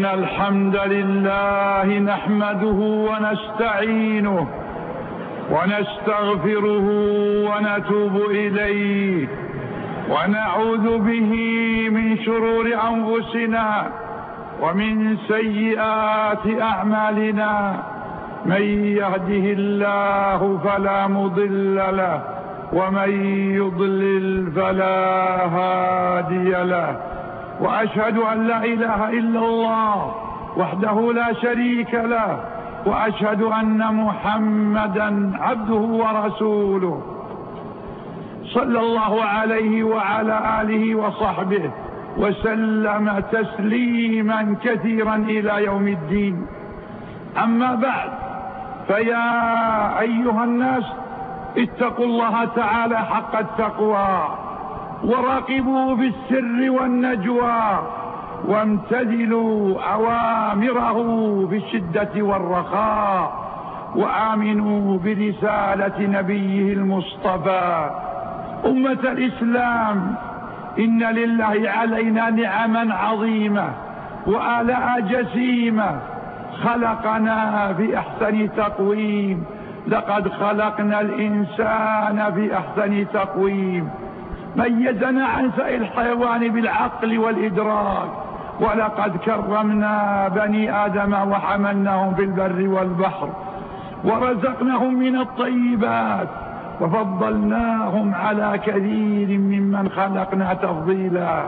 إن الحمد لله نحمده ونستعينه ونستغفره ونتوب إليه ونعوذ به من شرور أنفسنا ومن سيئات أعمالنا. من يهده الله فلا مضل له ومن يضلل فلا هادي له. وأشهد أن لا إله إلا الله وحده لا شريك له وأشهد أن محمدا عبده ورسوله صلى الله عليه وعلى آله وصحبه وسلم تسليما كثيرا إلى يوم الدين. أما بعد، فيا أيها الناس اتقوا الله تعالى حق التقوى وراقبوه في السر والنجوى وامتثلوا أوامره في الشدة والرخاء وآمنوا برسالة نبيه المصطفى. أمة الإسلام، إن لله علينا نعما عظيمة وآلاء جسيمة. خلقنا في أحسن تقويم، لقد خلقنا الإنسان في أحسن تقويم. ميزنا عن سائر الحيوان بالعقل والإدراك، ولقد كرمنا بني آدم وحملناهم في البر والبحر ورزقناهم من الطيبات وفضلناهم على كثير ممن خلقنا تفضيلا.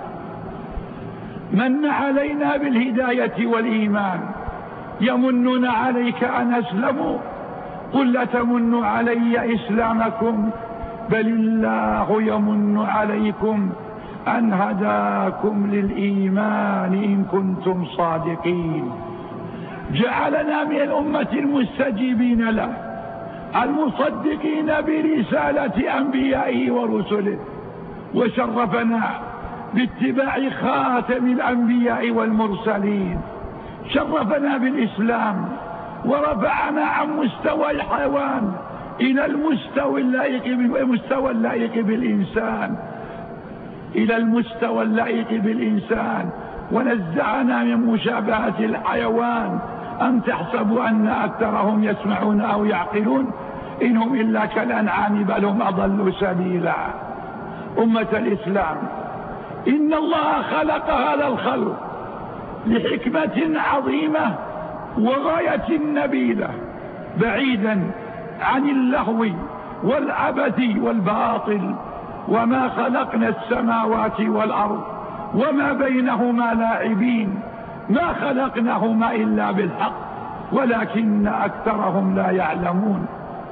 من علينا بالهداية والإيمان. يمنون عليك أن أسلموا، قل لا تمنوا علي إسلامكم بل الله يمن عليكم أن هداكم للإيمان إن كنتم صادقين. جعلنا من الأمة المستجيبين له المصدقين برسالة أنبيائه ورسله، وشرفنا باتباع خاتم الأنبياء والمرسلين. شرفنا بالإسلام ورفعنا عن مستوى الحيوان إلى المستوى اللائق بالإنسان، إلى المستوى اللائق بالإنسان، ونزعنا من مشابهة الحيوان. أم تحسبوا أن أكثرهم يسمعون أو يعقلون إنهم إلا كالأنعام بل هم أضل سبيلا. أمة الإسلام، إن الله خلق هذا الخلق لحكمة عظيمة وغاية نبيلة، بعيدا عن اللهو والعبث والباطل. وما خلقنا السماوات والأرض وما بينهما لاعبين، ما خلقناهما إلا بالحق ولكن أكثرهم لا يعلمون.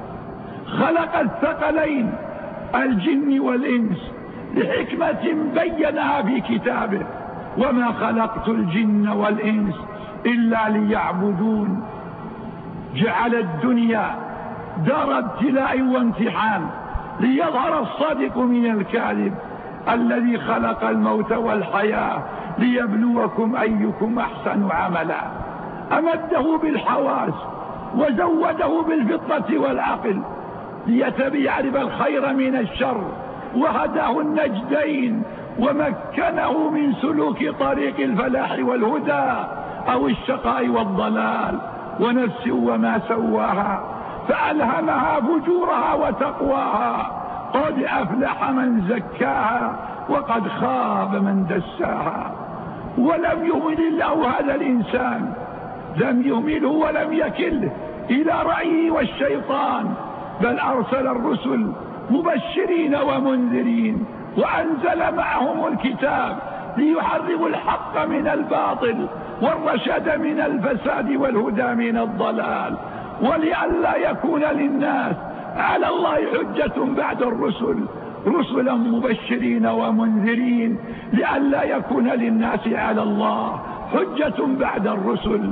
خلق الثقلين الجن والإنس لحكمة بينها في كتابه: وما خلقت الجن والإنس إلا ليعبدون. جعل الدنيا دار ابتلاء وامتحان ليظهر الصادق من الكاذب، الذي خلق الموت والحياة ليبلوكم أيكم أحسن عملا. أمده بالحواس وزوده بالفطرة والعقل ليعرف الخير من الشر، وهداه النجدين ومكنه من سلوك طريق الفلاح والهدى أو الشقاء والضلال. ونفس وما سواها فألهمها فجورها وتقواها. قد أفلح من زكاها وقد خاب من دساها. ولم يهمل الله هذا الإنسان، لم يهمله ولم يكله إلى رأيه والشيطان، بل أرسل الرسل مبشرين ومنذرين، وأنزل معهم الكتاب ليحرروا الحق من الباطل والرشد من الفساد والهدى من الضلال، ولئلا يكون للناس على الله حجة بعد الرسل، رسلا مبشرين ومنذرين، لئلا يكون للناس على الله حجة بعد الرسل.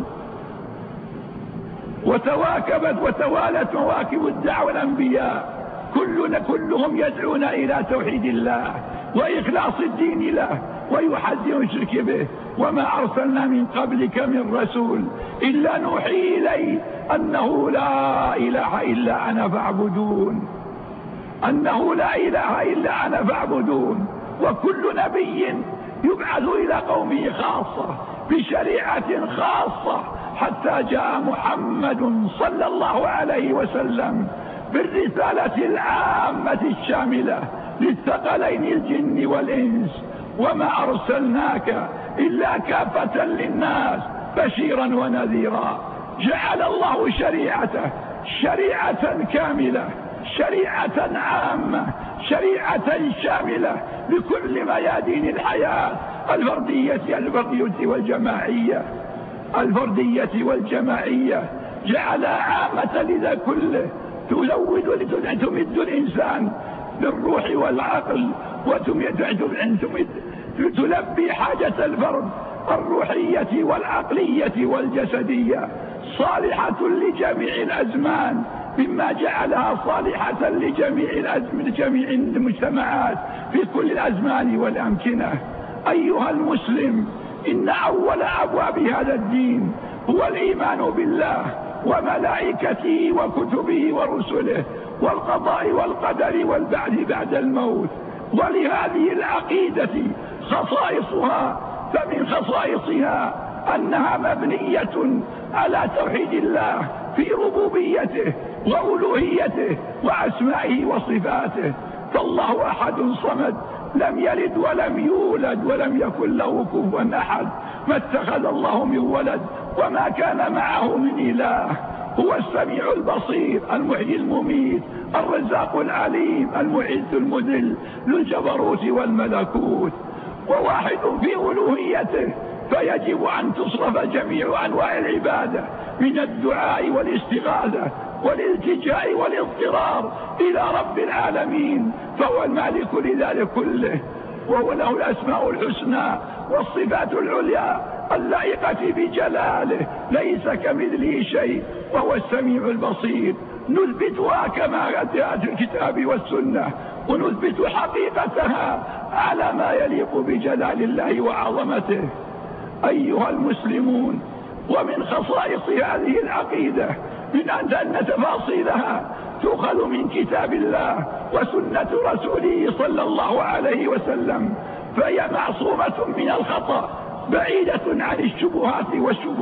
وتوالت مواكب الدعوة الأنبياء كلهم يدعون إلى توحيد الله وإخلاص الدين له ويحذر الشرك به. وما أرسلنا من قبلك من رسول إلا نوحي إليه أنه لا إله إلا أنا فاعبدون، أنه لا إله إلا أنا فاعبدون. وكل نبي يبعث إلى قومه خاصة بشريعة خاصة، حتى جاء محمد صلى الله عليه وسلم بالرسالة العامة الشاملة للثقلين الجن والإنس: وما أرسلناك إلا كافة للناس بشيرا ونذيرا. جعل الله شريعته شريعة كاملة، شريعة عامة، شريعة شاملة لكل ميادين الحياة الفردية والجماعية، جعلها عامة لذا كله، تمد الإنسان بالروح والعقل، تلبي حاجة الفرد الروحية والعقلية والجسدية، صالحة لجميع الأزمان، مما جعلها صالحة لجميع المجتمعات في كل الأزمان والأمكنة. أيها المسلم، إن أول أبواب هذا الدين هو الإيمان بالله وملائكته وكتبه ورسله والقضاء والقدر والبعث بعد الموت. ولهذه العقيدة خصائصها، فمن خصائصها أنها مبنية على توحيد الله في ربوبيته وألوهيته وأسمائه وصفاته. فالله أحد صمد، لم يلد ولم يولد ولم يكن له كفوا أحد، ما اتخذ الله من ولد وما كان معه من إله. هو السميع البصير، المحيي المميت، الرزاق العليم، المعز المذل، ذو الجبروت والملكوت، وواحد في ألوهيته، فيجب أن تصرف جميع أنواع العبادة من الدعاء والاستغاثة والالتجاء والاضطرار إلى رب العالمين، فهو المالك لذلك كله، وهو له الأسماء الحسنى والصفات العليا اللائقة بجلاله، ليس كمثله شيء، وهو السميع البصير. نثبتها كما جاءت في الكتاب والسنة، ونثبت حقيقتها على ما يليق بجلال الله وعظمته. أيها المسلمون، ومن خصائص هذه العقيدة من أن تفاصيلها تؤخذ من كتاب الله وسنة رسوله صلى الله عليه وسلم، فهي معصومة من الخطأ، بعيدة عن الشبهات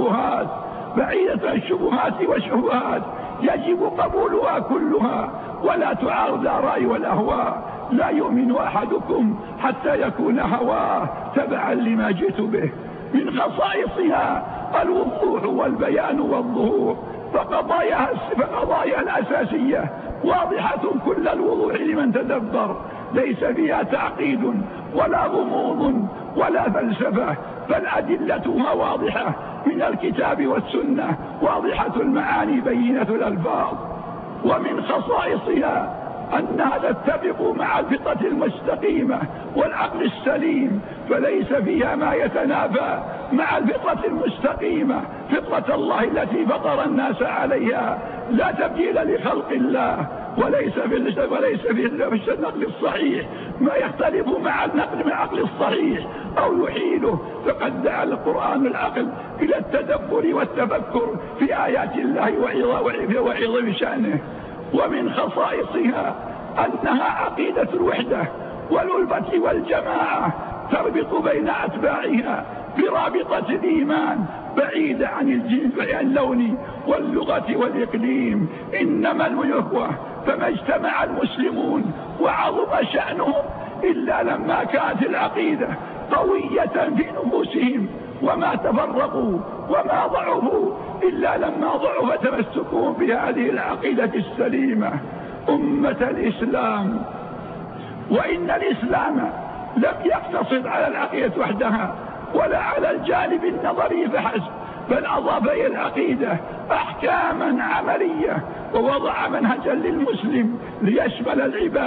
والشبهات، يجب قبولها كلها ولا تعارض الرأي والأهواء. لا يؤمن أحدكم حتى يكون هواه تبعا لما جئت به. من خصائصها الوضوح والبيان والظهور، فقضايا الأساسية واضحة كل الوضوح لمن تدبر، ليس فيها تعقيد ولا غموض ولا فلسفة، فالأدلتها واضحة من الكتاب والسنة، واضحة المعاني بينة الألفاظ. ومن خصائصها أنها تتفق مع الفطرة المستقيمة والعقل السليم، فليس فيها ما يتنافى مع الفطرة المستقيمة، فطرة الله التي فطر الناس عليها، لا تبديل لخلق الله، وليس في النقل الصحيح ما يختلف مع العقل الصحيح أو يحيله، فقد دعا القرآن العقل إلى التدبر والتفكر في آيات الله وعظم شأنه. ومن خصائصها أنها عقيدة الوحدة والألفة والجماعة، تربط بين أتباعها برابطة الإيمان، بعيدة عن الجنس واللون واللغة والإقليم، إنما الأخوة. فما اجتمع المسلمون وعظم شأنهم إلا لما كانت العقيدة قوية في نفوسهم، وما تفرقوا وما ضعفوا إلا لما ضعف تمسكهم بهذه العقيدة السليمة. أمة الإسلام، وإن الإسلام لم يقتصر على العقيدة وحدها ولا على الجانب النظري فحسب، بل أضاف إلى العقيدة أحكاما عملية، ووضع منهجا للمسلم ليشمل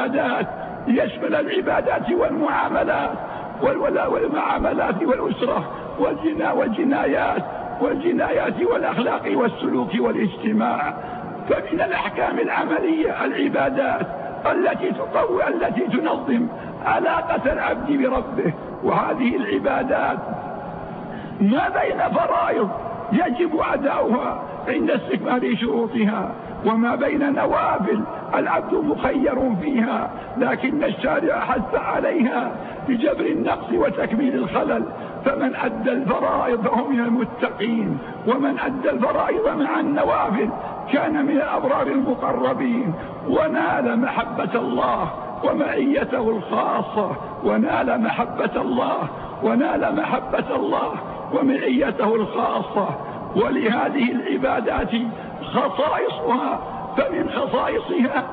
العبادات والمعاملات والأسرة والجنايات والأخلاق والسلوك والاجتماع. فمن الأحكام العملية العبادات التي تنظم علاقة العبد بربه، وهذه العبادات ما بين فرائض يجب أداؤها عند استكمال شروطها، وما بين نوافل العبد مخير فيها، لكن الشارع حث عليها بجبر النقص وتكميل الخلل. فمن أدى الفرائض فهو من المتقين، ومن أدى الفرائض مع النوافل كان من الأبرار المقربين، ونال محبة الله ومعيته الخاصة، ونال محبة الله ومعيته الخاصة. ولهذه العبادات خصائصها، فمن خصائصها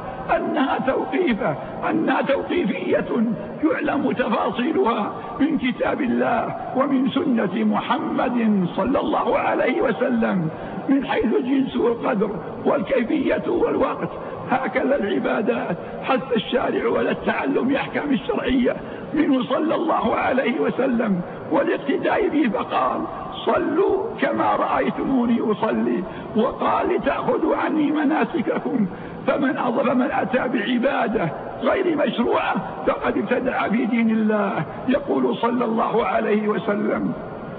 أنها توقيفية يعلم تفاصيلها من كتاب الله ومن سنة محمد صلى الله عليه وسلم، من حيث الجنس والقدر والكيفية والوقت. هكذا العبادات حث الشارع على التعلم أحكام الشرعية منه صلى الله عليه وسلم والاقتداء به، فقال: صلوا كما رأيتموني أصلي، وقال: لتأخذوا عني مناسككم. فمن أتى بعبادة غير مشروعة فقد ابتدع في دين الله. يقول صلى الله عليه وسلم: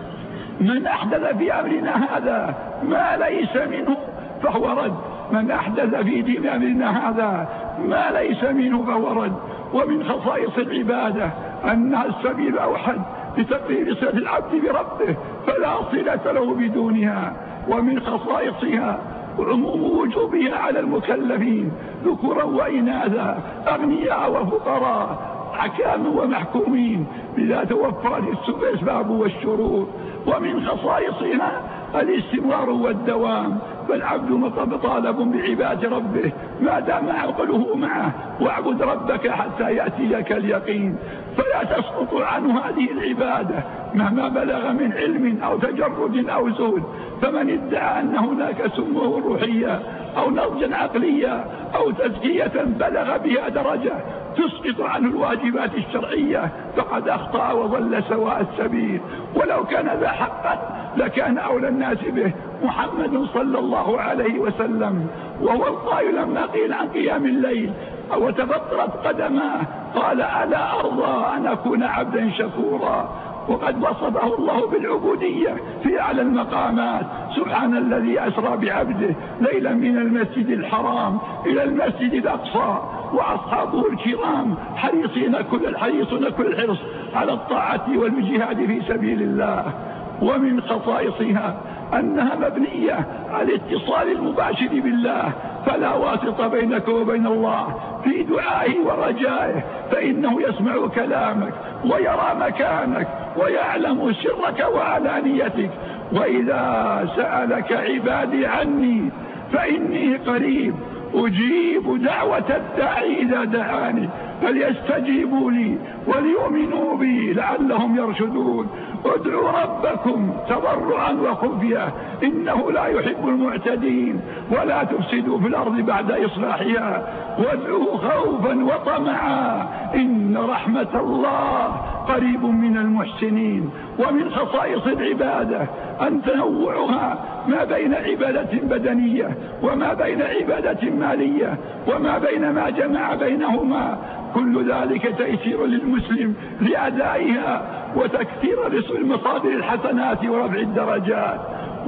من أحدث في أمرنا هذا ما ليس منه فهو رد. من أحدث في دين أمرنا هذا ما ليس منه فهو رد. ومن خصائص العبادة أنها السبيل الأوحد لتقرير صلة العبد بربه، فلا صلة له بدونها. ومن خصائصها عموم وجوبها على المكلفين ذكورا وإناثا، أغنياء وفقراء، حكام ومحكومين، بلا توفرت الأسباب والشروط. ومن خصائصها الاستمرار والدوام، فالعبد مطالب بعبادة ربه ما دام عقله معه، واعبد ربك حتى يأتيك اليقين. فلا تسقط عنه هذه العبادة مهما بلغ من علم أو تجرد أو زهد. فمن ادعى أن هناك سموه روحية أو نضجا عقلية أو تزكية بلغ بها درجة تسقط عنه الواجبات الشرعية فقد أخطأ وضل سواء السبيل. ولو كان ذا حقا لكان أولى الناس به محمد صلى الله عليه وسلم، وهو القائل لما قيل عن قيام الليل وتبطرت قدماه قال: ألا أرضى أن أكون عبدا شكورا. وقد وصفه الله بالعبودية في أعلى المقامات: سبحان الذي أسرى بعبده ليلا من المسجد الحرام إلى المسجد الأقصى، وأصحابه الكرام حريصون كل الحرص على الطاعة والجهاد في سبيل الله. ومن خصائصها أنها مبنية على الاتصال المباشر بالله، فلا واسطة بينك وبين الله في دعائه ورجائه، فإنه يسمع كلامك ويرى مكانك ويعلم سرك وعلانيتك. وإذا سألك عبادي عني فإني قريب أجيب دعوة الداعي إذا دعاني، فليستجيبوا لي وليؤمنوا بي لعلهم يرشدون. ادعوا ربكم تضرعا وخفيا إنه لا يحب المعتدين، ولا تفسدوا في الأرض بعد إصلاحها، وادعوه خوفا وطمعا إن رحمة الله قريب من المحسنين. ومن خصائص العبادة أن تنوعها ما بين عبادة بدنية وما بين عبادة مالية وما بين ما جمع بينهما، كل ذلك تيسير للمسلم لأدائها وتكثير لمصادر الحسنات ورفع الدرجات.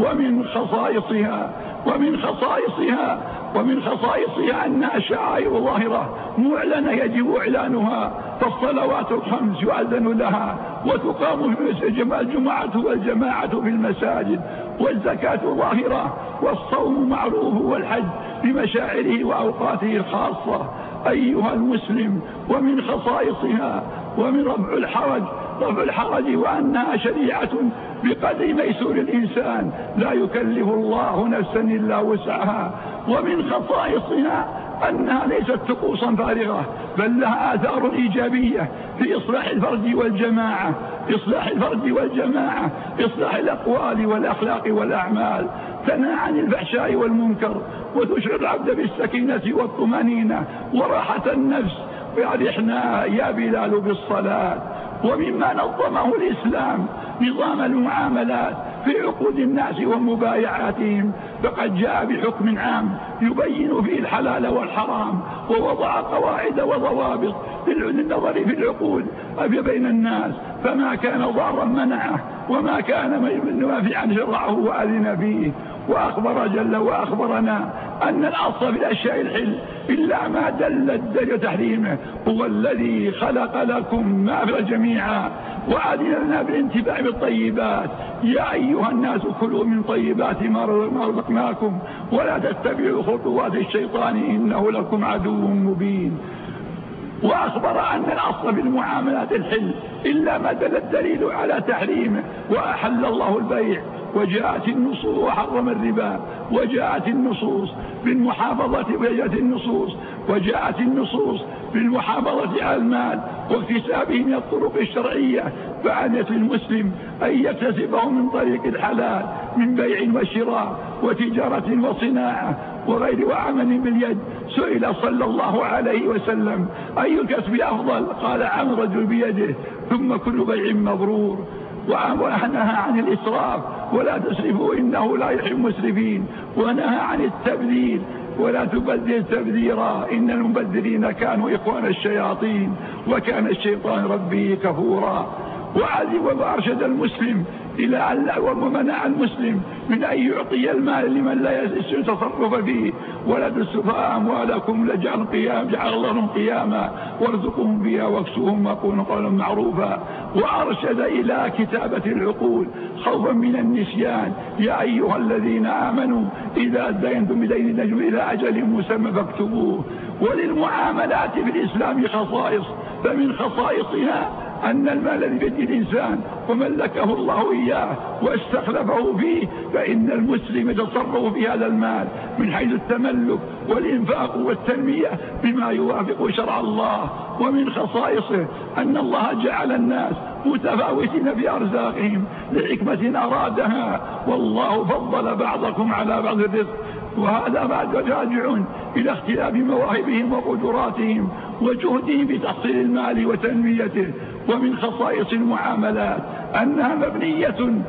ومن خصائصها أنها شعائر ظاهرة معلنة يجب إعلانها، فالصلوات الخمس يؤذن لها وتقام الجمعة والجماعة في المساجد، والزكاة ظاهرة، والصوم معروف، والحج بمشاعره وأوقاته الخاصة أيها المسلم. ومن خصائصها ومن رفع الحرج وأنها شريعة بقدر ميسور الإنسان، لا يكلف الله نفسا إلا وسعها. ومن خصائصها أنها ليست طقوسا فارغة، بل لها آثار إيجابية في إصلاح الفرد والجماعة، إصلاح الأقوال والأخلاق والأعمال، تنهى عن الفحشاء والمنكر، وتشعر العبد بالسكينة والطمأنينة وراحة النفس. ويرحنا يا بلال بالصلاة. ومما نظمه الإسلام نظام المعاملات في عقود الناس ومبايعاتهم، فقد جاء بحكم عام يبين فيه الحلال والحرام، ووضع قواعد وضوابط للنظر في العقود بين الناس، فما كان ضارا منعه، وما كان نافعا شرعه وأذن فيه. وأخبر جل وأخبرنا أن الأصل في الأشياء الحل إلا ما دل الدليل تحريمه. هو الذي خلق لكم ما في جميعا وأذن لنا بالانتفاع بالطيبات. يا أيها الناس كلوا من طيبات ما رزقناكم ولا تتبعوا خطوات الشيطان إنه لكم عدو مبين. وأخبر أن الأصل في المعاملات الحل إلا ما دل الدليل على تحريمه. وأحل الله البيع وجاءت النصوص وحرم الربا وجاءت النصوص بالمحافظة وجاءت النصوص بالمحافظة على المال واكتسابه من الطرق الشرعية. فعلت المسلم أن يكتسبه من طريق الحلال من بيع وشراء وتجارة وصناعة وغير وعمل باليد. سئل صلى الله عليه وسلم أي الكسب أفضل؟ قال عمل رجل بيده ثم كل بيع مبرور. ونهى عن الإسراف ولا تسرفوا إنه لا يحب المسرفين. ونهى عن التبذير ولا تبذر تبذيرا إن المبذرين كانوا إخوان الشياطين وكان الشيطان ربه كفورا. وأرشد المسلم إلى ومنع المسلم من أن يعطي المال لمن لا يتصرف فيه. ولا تسرفوا أموالكم جعل الله لهم قياما وارزقهم بها واكسوهم وقولوا قولا معروفا. وأرشد إلى كتابة العقول خوفا من النسيان. يا أيها الذين آمنوا إذا أدينتم بدين إلى أجل مسمى فاكتبوه. وللمعاملات في الإسلام خصائص، فمن خصائصها أن المال الذي بيد الإنسان وملكه الله إياه واستخلفه فيه فإن المسلم يتصرف في هذا المال من حيث التملك والإنفاق والتنمية بما يوافق شرع الله. ومن خصائصه أن الله جعل الناس متفاوتين في أرزاقهم لحكمة أرادها والله فضل بعضكم على بعض الرزق. وهذا بعد راجع إلى اختلاف مواهبهم وقدراتهم وجهدهم في تحصيل المال وتنميته. ومن خصائص المعاملات أنها مبنية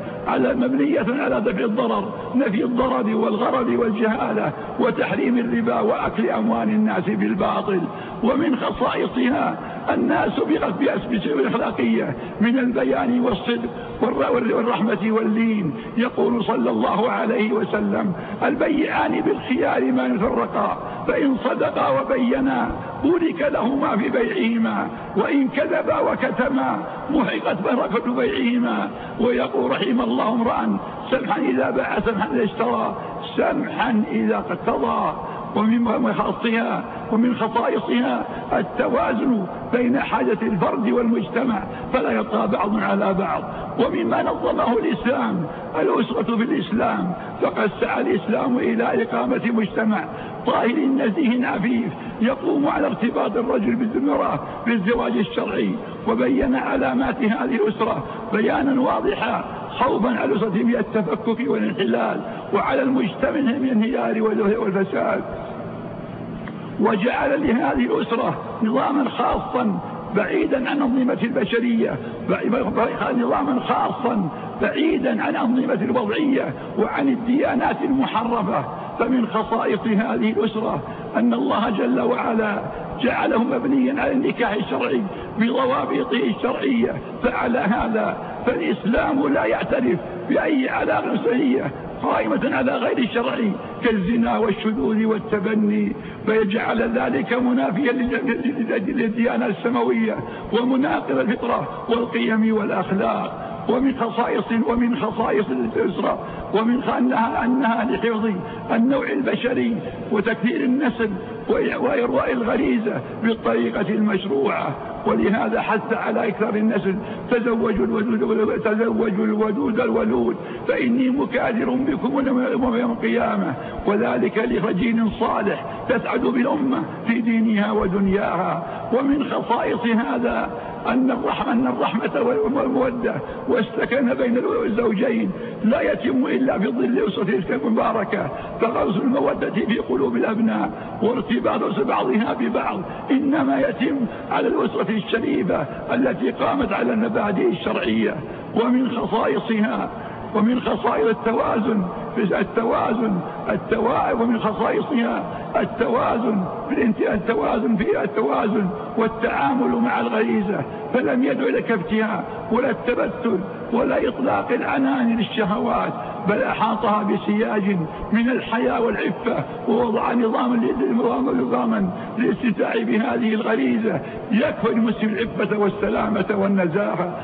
على دفع الضرر، نفي الضرر والغرر والجهالة وتحريم الربا وأكل أموال الناس بالباطل. ومن خصائصها أنها سبقت بأسباب الأخلاقية من البيان والصدق والرحمة واللين. يقول صلى الله عليه وسلم البيعان بالخيار ما يفرقا فإن صدقا وبينا بورك لهما في بيعهما وإن كذبا وكتما محقت بركة بيعهما. ويقول رحم الله امرأ سمحا إذا باع سمحا إذا اشترى سمحا إذا اقتضى. ومن خصائصها التوازن بين حاجة الفرد والمجتمع فلا يطغى بعض على بعض. ومما نظمه الإسلام الأسرة في الإسلام فقد سعى الإسلام إلى إقامة مجتمع طاهر نزيه عفيف يقوم على ارتباط الرجل بالمرأة بالزواج الشرعي. وبين علامات هذه الأسرة بيانا واضحا خوفا على الأسرة من التفكك والانحلال وعلى المجتمع من الانهيار والفساد. وجعل لهذه الأسرة نظاما خاصا بعيدا عن أنظمة البشرية، نظاما خاصا بعيدا عن أنظمة الوضعية وعن الديانات المحرفة. فمن خصائص هذه الأسرة أن الله جل وعلا جعله مبنيا على النكاح الشرعي بضوابطه الشرعية. فعلى هذا فالإسلام لا يعترف بأي علاقة أسرية قائمة على غير الشرعي كالزنا والشذوذ والتبني، فيجعل ذلك منافيا للديانة السماوية ومناقض الفطرة والقيم والأخلاق. ومن خصائص الأسرة أنها لحفظ النوع البشري وتكثير النسل وإرواء الغريزة بالطريقة المشروعة. ولهذا حث على إكثار النسل تزوجوا الودود الولود فإني مكاثر بكم يوم القيامة وذلك لرجل صالح تسعد بالأمة في دينها ودنياها. ومن خصائص هذا أن الرحمة والمودة والسكن بين الزوجين لا يتم إلا في ظل أسرة المباركة. فغرس المودة في قلوب الأبناء وارتباط بعضها ببعض إنما يتم على الأسرة الشريفة التي قامت على المبادئ الشرعية. ومن خصائصها ومن خصائص التوازن ومن خصائصها التوازن والتعامل مع الغريزة، فلم يدع إلى كبتها ولا التبتل ولا إطلاق العنان للشهوات، بل أحاطها بسياج من الحياة والعفة، ووضع نظاما للاستمتاع بهذه الغريزة يكفي المسلم العفة والسلامة والنزاهة.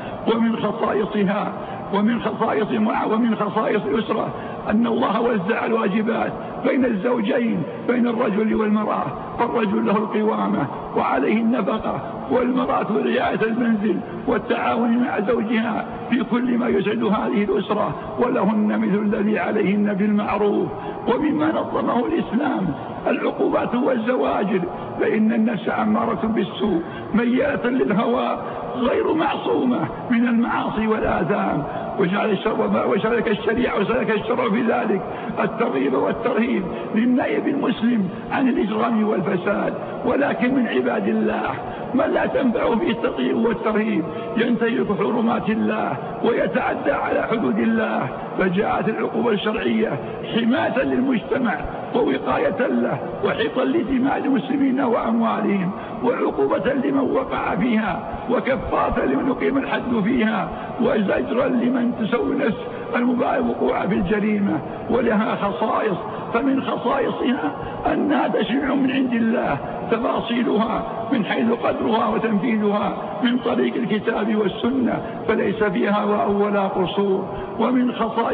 ومن خصائص الأسرة أن الله وزع الواجبات بين الزوجين، بين الرجل والمرأة، فالرجل له القوامة وعليه النفقة، والمرأة رعاية المنزل والتعاون مع زوجها في كل ما يسعد هذه الأسرة، ولهن مثل الذي عليهن بالمعروف. ومما نظمه الإسلام العقوبات والزواجر، فإن النفس عمارة بالسوء ميالة للهوى غير معصومة من المعاصي والآثام، وشارك الشرع في ذلك الترغيب والترهيب للنائب المسلم عن الإجرام والفساد. ولكن من عباد الله من لا تنفع فيه الترغيب والترهيب، ينتهك حرمات الله ويتعدى على حدود الله، فجاءت العقوبة الشرعية حماية للمجتمع ووقاية له وحفظا لدماء المسلمين وأموالهم، وعقوبة لمن وقع فيها، وكفارة لمن يقيم الحد فيها، وزجرا لمن تسوي نفس المبالغ وقوع في الجريمة. ولها خصائص، فمن خصائصها أنها تشريع من عند الله، تفاصيلها من حيث قدرها وتنفيذها من طريق الكتاب والسنة، فليس فيها هواء ولا قصور. ومن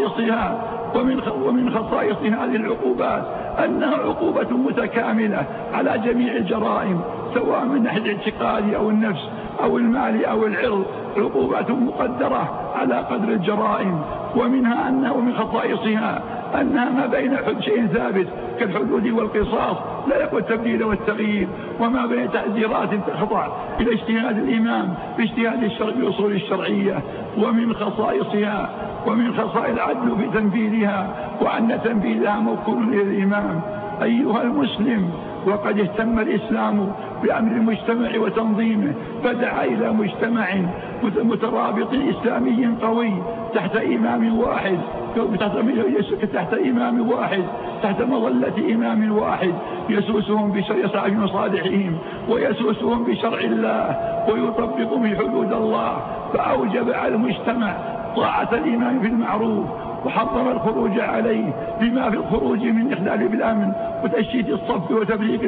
خصائص هذه العقوبات أنها عقوبة متكاملة على جميع الجرائم، سواء من ناحية الاعتقاد أو النفس أو المال أو العرض، عقوبات مقدرة على قدر الجرائم. ومن خصائصها أنها ما بين شيء ثابت كالحدود والقصاص لا يقبل التبديل والتغيير، وما بين تعزيرات تخضع إلى اجتهاد الإمام باجتهاد الشرع بأصول الشرعية. ومن خصائص العدل في تنفيذها، وأن تنفيذها موكول إلى الإمام. أيها المسلم، وقد اهتم الإسلام بأمر المجتمع وتنظيمه، فدعا إلى مجتمع مترابط إسلامي قوي تحت إمام واحد، تحت مظلة إمام واحد يسوسهم بمصالحهم ويسوسهم بشرع الله ويطبق في حدود الله. فأوجب على المجتمع طاعة الإمام في المعروف، وحرم الخروج عليه بما في الخروج من إخلال بالأمن وتشتيت الصف وتفريق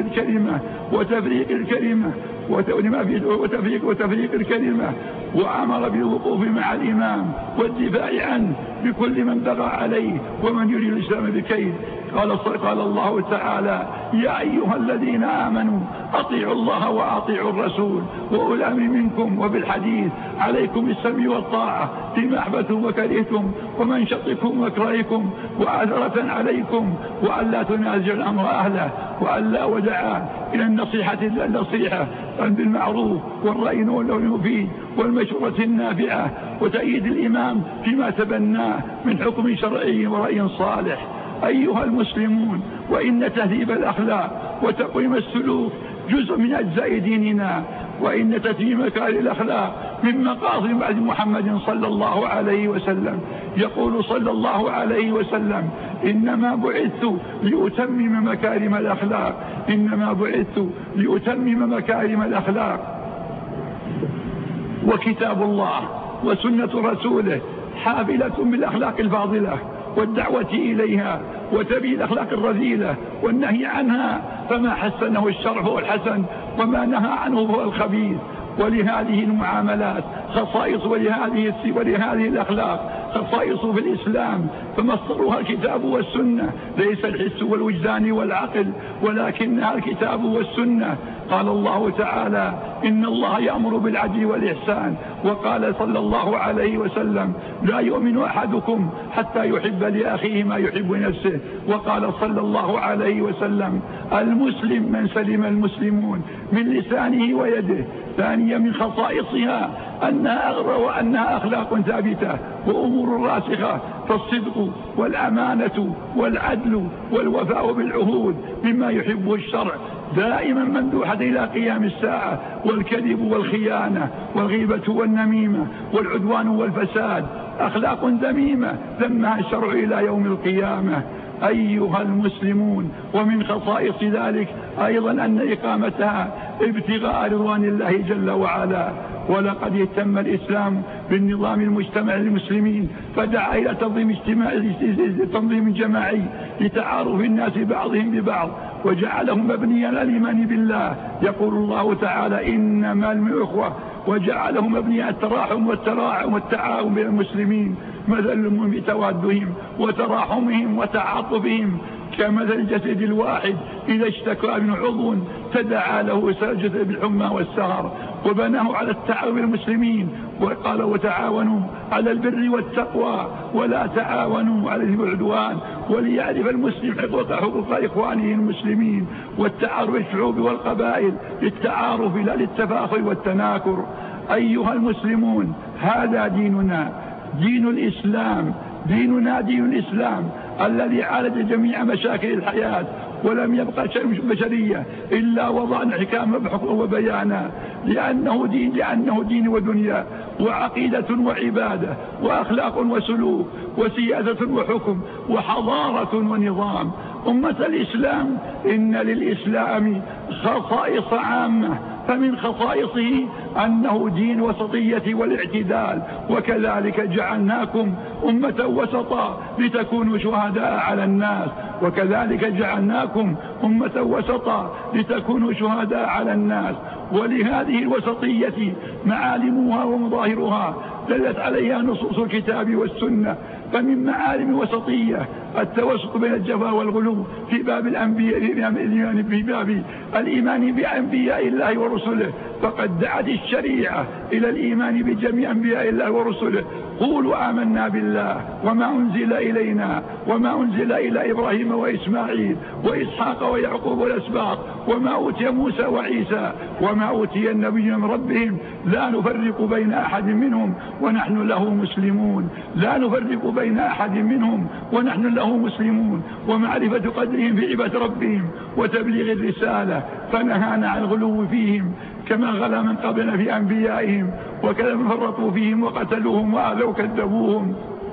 الكلمة، وأمر بالوقوف مع الإمام والدفاع عنه بكل من بغى عليه ومن يريد الإسلام بكيد. قال الله تعالى: يا أيها الذين آمنوا أطيعوا الله وأطيعوا الرسول وأولي الأمر منكم، وبالحديث عليكم بالسمع والطاعة فيما أحببتم وكرهتم ومنشطكم وكرهكم وعذرة عليكم، وألا تنازعوا الأمر أهله، وألا ودعا إلى النصيحة بالمعروف والرأي المفيد والمشورة النافعة، وتأييد الإمام فيما تبناه من حكم شرعي ورأي صالح. أيها المسلمون، وإن تهذيب الأخلاق وتقويم السلوك جزء من أجزاء ديننا، وإن تتميم مكارم الأخلاق من مقاصد بعد محمد صلى الله عليه وسلم. يقول صلى الله عليه وسلم: إنما بعثت لأتمم مكارم الأخلاق. وكتاب الله وسنة رسوله حافلة بالأخلاق الفاضلة والدعوة إليها وتبيين الأخلاق الرذيلة والنهي عنها، فما حسنه الشرع هو الحسن وما نهى عنه هو الخبيث. ولهذه المعاملات خصائص، ولهذه الأخلاق خصائص في الإسلام، فمصدرها الكتاب والسنة، ليس الحس والوجدان والعقل، ولكنها الكتاب والسنة. قال الله تعالى: إن الله يأمر بالعدل والإحسان. وقال صلى الله عليه وسلم: لا يؤمن أحدكم حتى يحب لأخيه ما يحب نفسه. وقال صلى الله عليه وسلم: المسلم من سلم المسلمون من لسانه ويده. ثانيا من خصائصها أنها أخلاق ثابتة وأمور راسخة، فالصدق والأمانة والعدل والوفاء بالعهود مما يحبه الشرع دائما ممدوحة إلى قيام الساعة، والكذب والخيانة والغيبة والنميمة والعدوان والفساد أخلاق ذميمة ذمها الشرع إلى يوم القيامة. أيها المسلمون، ومن خصائص ذلك أيضا أن إقامتها ابتغاء رضوان الله جل وعلا. ولقد اهتم الإسلام بالنظام المجتمع للمسلمين، فدعا إلى تنظيم جماعي لتعارف الناس بعضهم ببعض، وجعلهم مبنيا على الإيمان بالله. يقول الله تعالى: إنما الإخوة، وجعلهم مبنيا التراحم والتراعم والتعاون بين المسلمين، مثل في توادهم وتراحمهم وتعاطفهم كمثل الجسد الواحد إذا اشتكى من عضو تداعى له سائر الجسد بالحمى والسهر. وبناه على التعاون المسلمين، وقال: وتعاونوا على البر والتقوى ولا تعاونوا على الإثم والعدوان. وليعرف المسلم حقوق إخوانه المسلمين، والتعارف الشعوب والقبائل للتعارف لا للتفاخر والتناكر. أيها المسلمون، هذا ديننا، دين الإسلام، ديننا دين الإسلام الذي عالج جميع مشاكل الحياة، ولم يبقى شيء بشرية إلا وضعنا حكامه بحكمه وبيانا، لأنه دين ودنيا وعقيدة وعبادة وأخلاق وسلوك وسياسة وحكم وحضارة ونظام. أمة الإسلام، إن للإسلام خصائص عامة، فمن خصائصه أنه دين وسطية والاعتدال، وكذلك جعلناكم أمة وسطا لتكونوا شهداء على الناس، وكذلك جعلناكم أمة وسطا لتكونوا شهداء على الناس. ولهذه الوسطية معالمها ومظاهرها دلت عليها نصوص الكتاب والسنة. فمن معالم الوسطية التوسط بين الجفا والغلو في باب الأنبياء، في باب الإيمان بأنبياء الله ورسله، فقد دعت الشريعة إلى الإيمان بجميع أنبياء الله ورسله. قولوا آمنا بالله وما أنزل إلينا وما أنزل إلى إبراهيم وإسماعيل وإسحاق ويعقوب والأسباط وما أوتي موسى وعيسى وما أوتي النبي من ربهم لا نفرق بين أحد منهم ونحن له مسلمون. لا نفرق بين أحد منهم ونحن له مسلمون. ومعرفة قدرهم في عبادة ربهم وتبليغ الرسالة، فنهانا عن الغلو فيهم كما غلا من قبلنا في أنبيائهم، وكذا من فرطوا فيهم وقتلوهم وآذوا كذبوهم.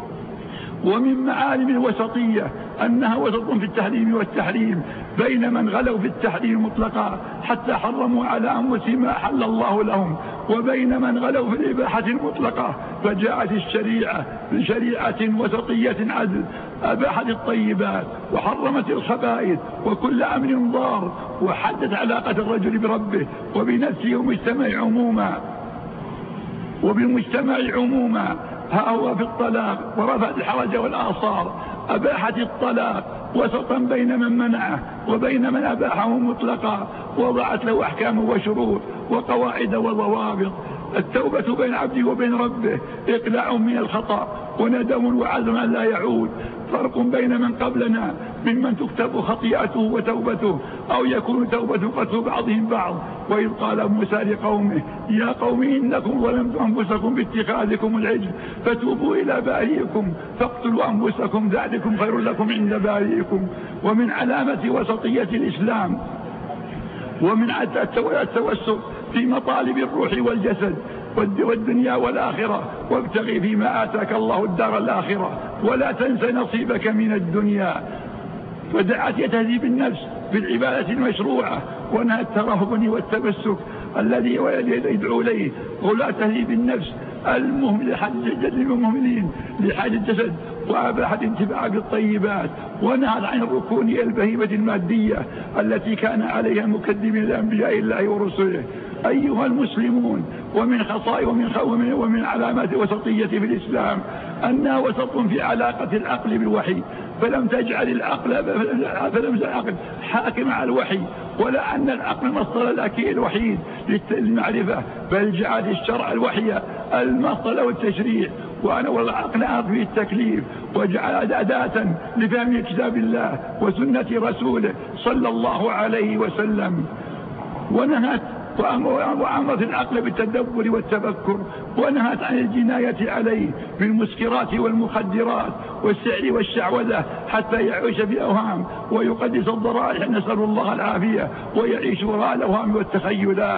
ومن معالم الوسطية أنها وسط في التحريم والتحريم، بين من غلوا في التحريم مطلقا حتى حرموا على أنفسهم ما أحل الله لهم، وبين من غلوا في الإباحة المطلقة، فجاءت الشريعة بشريعة وسطية عدل، أباحت الطيبات وحرمت الخبائث وكل أمر ضار، وحدت علاقة الرجل بربه وبنفسه وبالمجتمع عموما. ها هو في الطلاق ورفعت الحرج والآثار، أباحت الطلاق وسطا بين من منعه وبين من أباحه مطلقا، وضعت له أحكام وشروط وقواعد وضوابط. التوبة بين عبده وبين ربه إقلاع من الخطأ وندم وعزم أن لا يعود. فرق بين من قبلنا ممن تكتب خطيئته وتوبته أو يكون توبة قتل بعضهم بعض. وإذ قال موسى لقومه: يا قوم إنكم ظلمتم أنفسكم باتخاذكم العجل فتوبوا إلى بارئكم فاقتلوا أنفسكم ذلكم خير لكم عند بارئكم. ومن علامة وسطية الإسلام ومن التوسط في مطالب الروح والجسد والدنيا والآخرة، وابتغي فيما آتاك الله الدار الآخرة ولا تنس نصيبك من الدنيا. فدعت تهذيب النفس بالعبادة المشروعة، ونهى الترهب والتمسك الذي يدعو إليه غلاة تهذيب النفس المهملين لحاجة الجسد، وأباحت الانتفاع بالطيبات، ونهت عن الركون إلى البهيمة المادية التي كان عليها مكذبين الأنبياء الله ورسله. أيها المسلمون، ومن خصائص ومن علامات الوسطية في الإسلام أنها وسط في علاقة العقل بالوحي، فلم تجعل العقل حاكم على الوحي، ولا أن العقل مصدر الأكيد الوحيد للمعرفة، بل جعل الشرع الوحي المصدر والتشريع، والعقل أرض في التكليف، وجعل أداة لفهم كتاب الله وسنة رسوله صلى الله عليه وسلم. ونهت وأمرت العقل بالتدبر والتفكر، ونهت عن الجناية عليه بالمسكرات والمخدرات والسحر والشعوذة حتى يعيش بأوهام ويقدس الضرائح، نسأل الله العافية، ويعيش وراء الأوهام والتخيلات.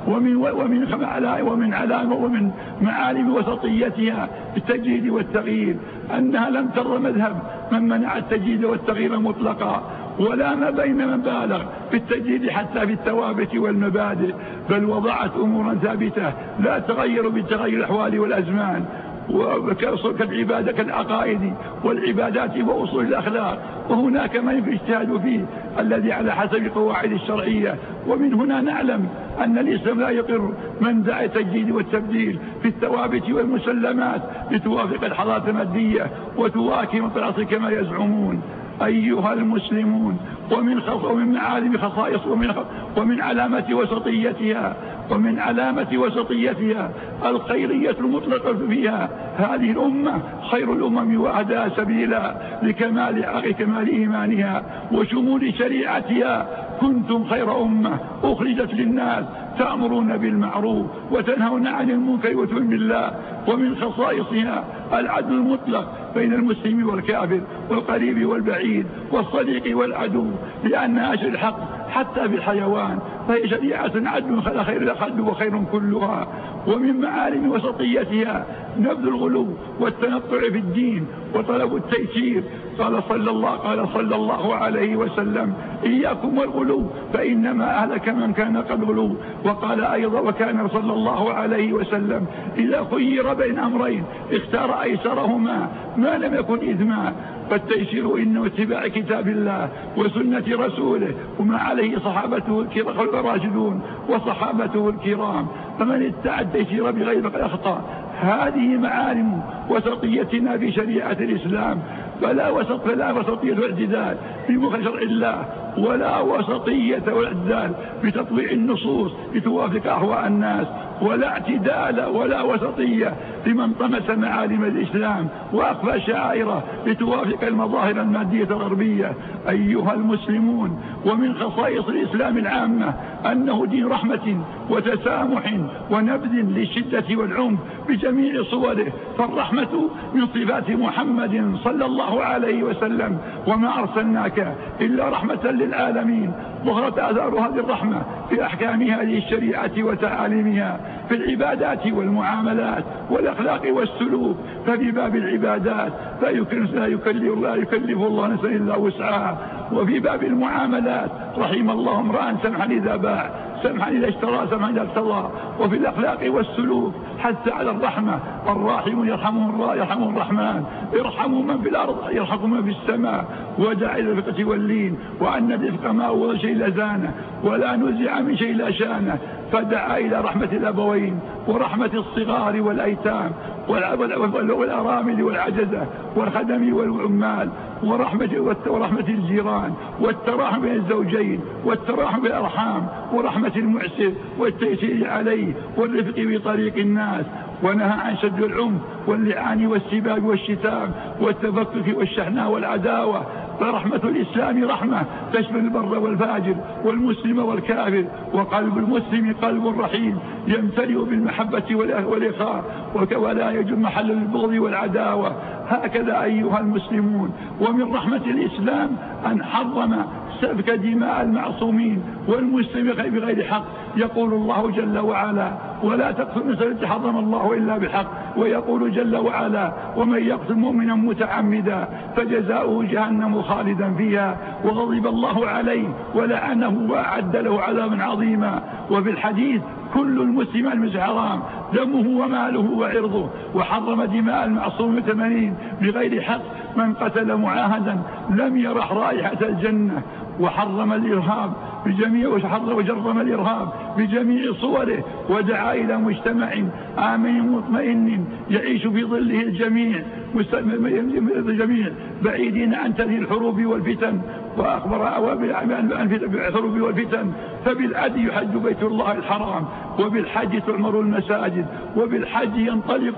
ومن معالم وسطيتها التجديد والتغيير أنها لم تر مذهب من منع التجديد والتغيير مطلقا، ولا ما بين مبالغ في التجديد حتى في الثوابت والمبادئ، بل وضعت أمورا ثابتة لا تغير بتغير الأحوال والأزمان، كالعبادة كالعقائد والعبادات وأصول الأخلاق. وهناك من يجتهد فيه الذي على حسب القواعد الشرعية. ومن هنا نعلم أن الإسلام لا يقر من دعا التجديد والتبديل في الثوابت والمسلمات لتوافق الحضارة المادية وتواكب العصر كما يزعمون. أيها المسلمون، ومن معالم خصائص ومن علامة وسطيتها الخيرية المطلقة فيها. هذه الأمة خير الأمم وأهدى سبيلا لكمال إيمانها وشمول شريعتها. كنتم خير أمة أخرجت للناس تأمرون بالمعروف وتنهون عن المنكر وتؤمنون بالله. ومن خصائصها العدل المطلق بين المسلم والكافر والقريب والبعيد والصديق والعدو، لأنها أشر الحق حتى بالحيوان، فهي شريعة عدل خير الأخد وخير كلها. ومن معالم وسطيتها نبذ الغلو والتنطع في الدين وطلب التيسير. قال صلى الله عليه وسلم: إياكم والغلو فإنما أهلك من كان قد غلو. وقال أيضا: وكان صلى الله عليه وسلم إذا خير بين أمرين اختار أيسرهما ما لم يكن إثما. فالتيسير إنه اتباع كتاب الله وسنة رسوله وما عليه صحابته الراشدون وصحابته الكرام، فمن ادعى التيسير بغير فقد أخطأ. هذه معالم وسطيتنا في شريعة الإسلام، فلا وسطية واعتدال في مخ شرع الله، ولا وسطية واعتدال بتطويع النصوص لتوافق أهواء الناس، ولا اعتدال ولا وسطية لمن طمس معالم الإسلام وأخفى شعائره لتوافق المظاهر المادية الغربية. أيها المسلمون، ومن خصائص الإسلام العامة أنه دين رحمة وتسامح ونبذ للشدة والعنف بجميع صوره، فالرحمة من صفات محمد صلى الله عليه وسلم: وما أرسلناك إلا رحمة للعالمين. ظهرت آثار هذه الرحمة في أحكام هذه الشريعة وتعاليمها في العبادات والمعاملات والأخلاق والسلوك. ففي باب العبادات لا يكلف الله نفسا إلا وسعها، وفي باب المعاملات رحم الله امرأ سمحا إذا باع، سمحا إذا اشترى، سمحا إذا اقتضى. وفي الأخلاق والسلوك حتى على الرحمة: الراحم يرحمه الرحمن، ارحموا من في الأرض يرحمكم من في السماء. ودع إلى الرفقة واللين، وأن الرفق ما هو شيء لزانه ولا نزع من شيء لا شانه. فدعا إلى رحمة الأبوين ورحمة الصغار والأيتام والأرامل والعجزة والخدم والعمال، ورحمة الجيران، والتراحم بين الزوجين، والتراحم بالأرحام، ورحمة المعسر والتيسير عليه، والرفق بطريق الناس. ونهى عن شد العنف واللعان والسباب والشتام والتفكك والشحناء والعداوة. فرحمة الإسلام رحمة تشمل البر والفاجر والمسلم والكافر. وقلب المسلم قلب رحيم يمتلئ بالمحبة والإخاء، ولا يجب محل البغض والعداوة. هكذا أيها المسلمون، ومن رحمة الإسلام أن حرم سفك دماء المعصومين والمسلم بغير حق. يقول الله جل وعلا: ولا تقتلوا النفس التي حرم الله إلا بالحق. ويقول جل وعلا: ومن يقتل مؤمنا متعمدا فجزاؤه جهنم خالدا فيها وغضب الله عليه ولعنه وأعد له عذابا عظيما. وفي الحديث: كل المسلم حرام دمه وماله وعرضه. وحرم دماء المعصوم 80 بغير حق من قتل معاهدا لم يرح رائحة الجنة. وحرم الإرهاب وجرم الإرهاب بجميع صوره، ودعا إلى مجتمع آمن مطمئن يعيش في ظله الجميع بعيدين عن تلهي الحروب والفتن. وأخبر عن الحروب والفتن: فبالعدل يحج بيت الله الحرام، وبالحج تعمر المساجد، وبالحج ينطلق،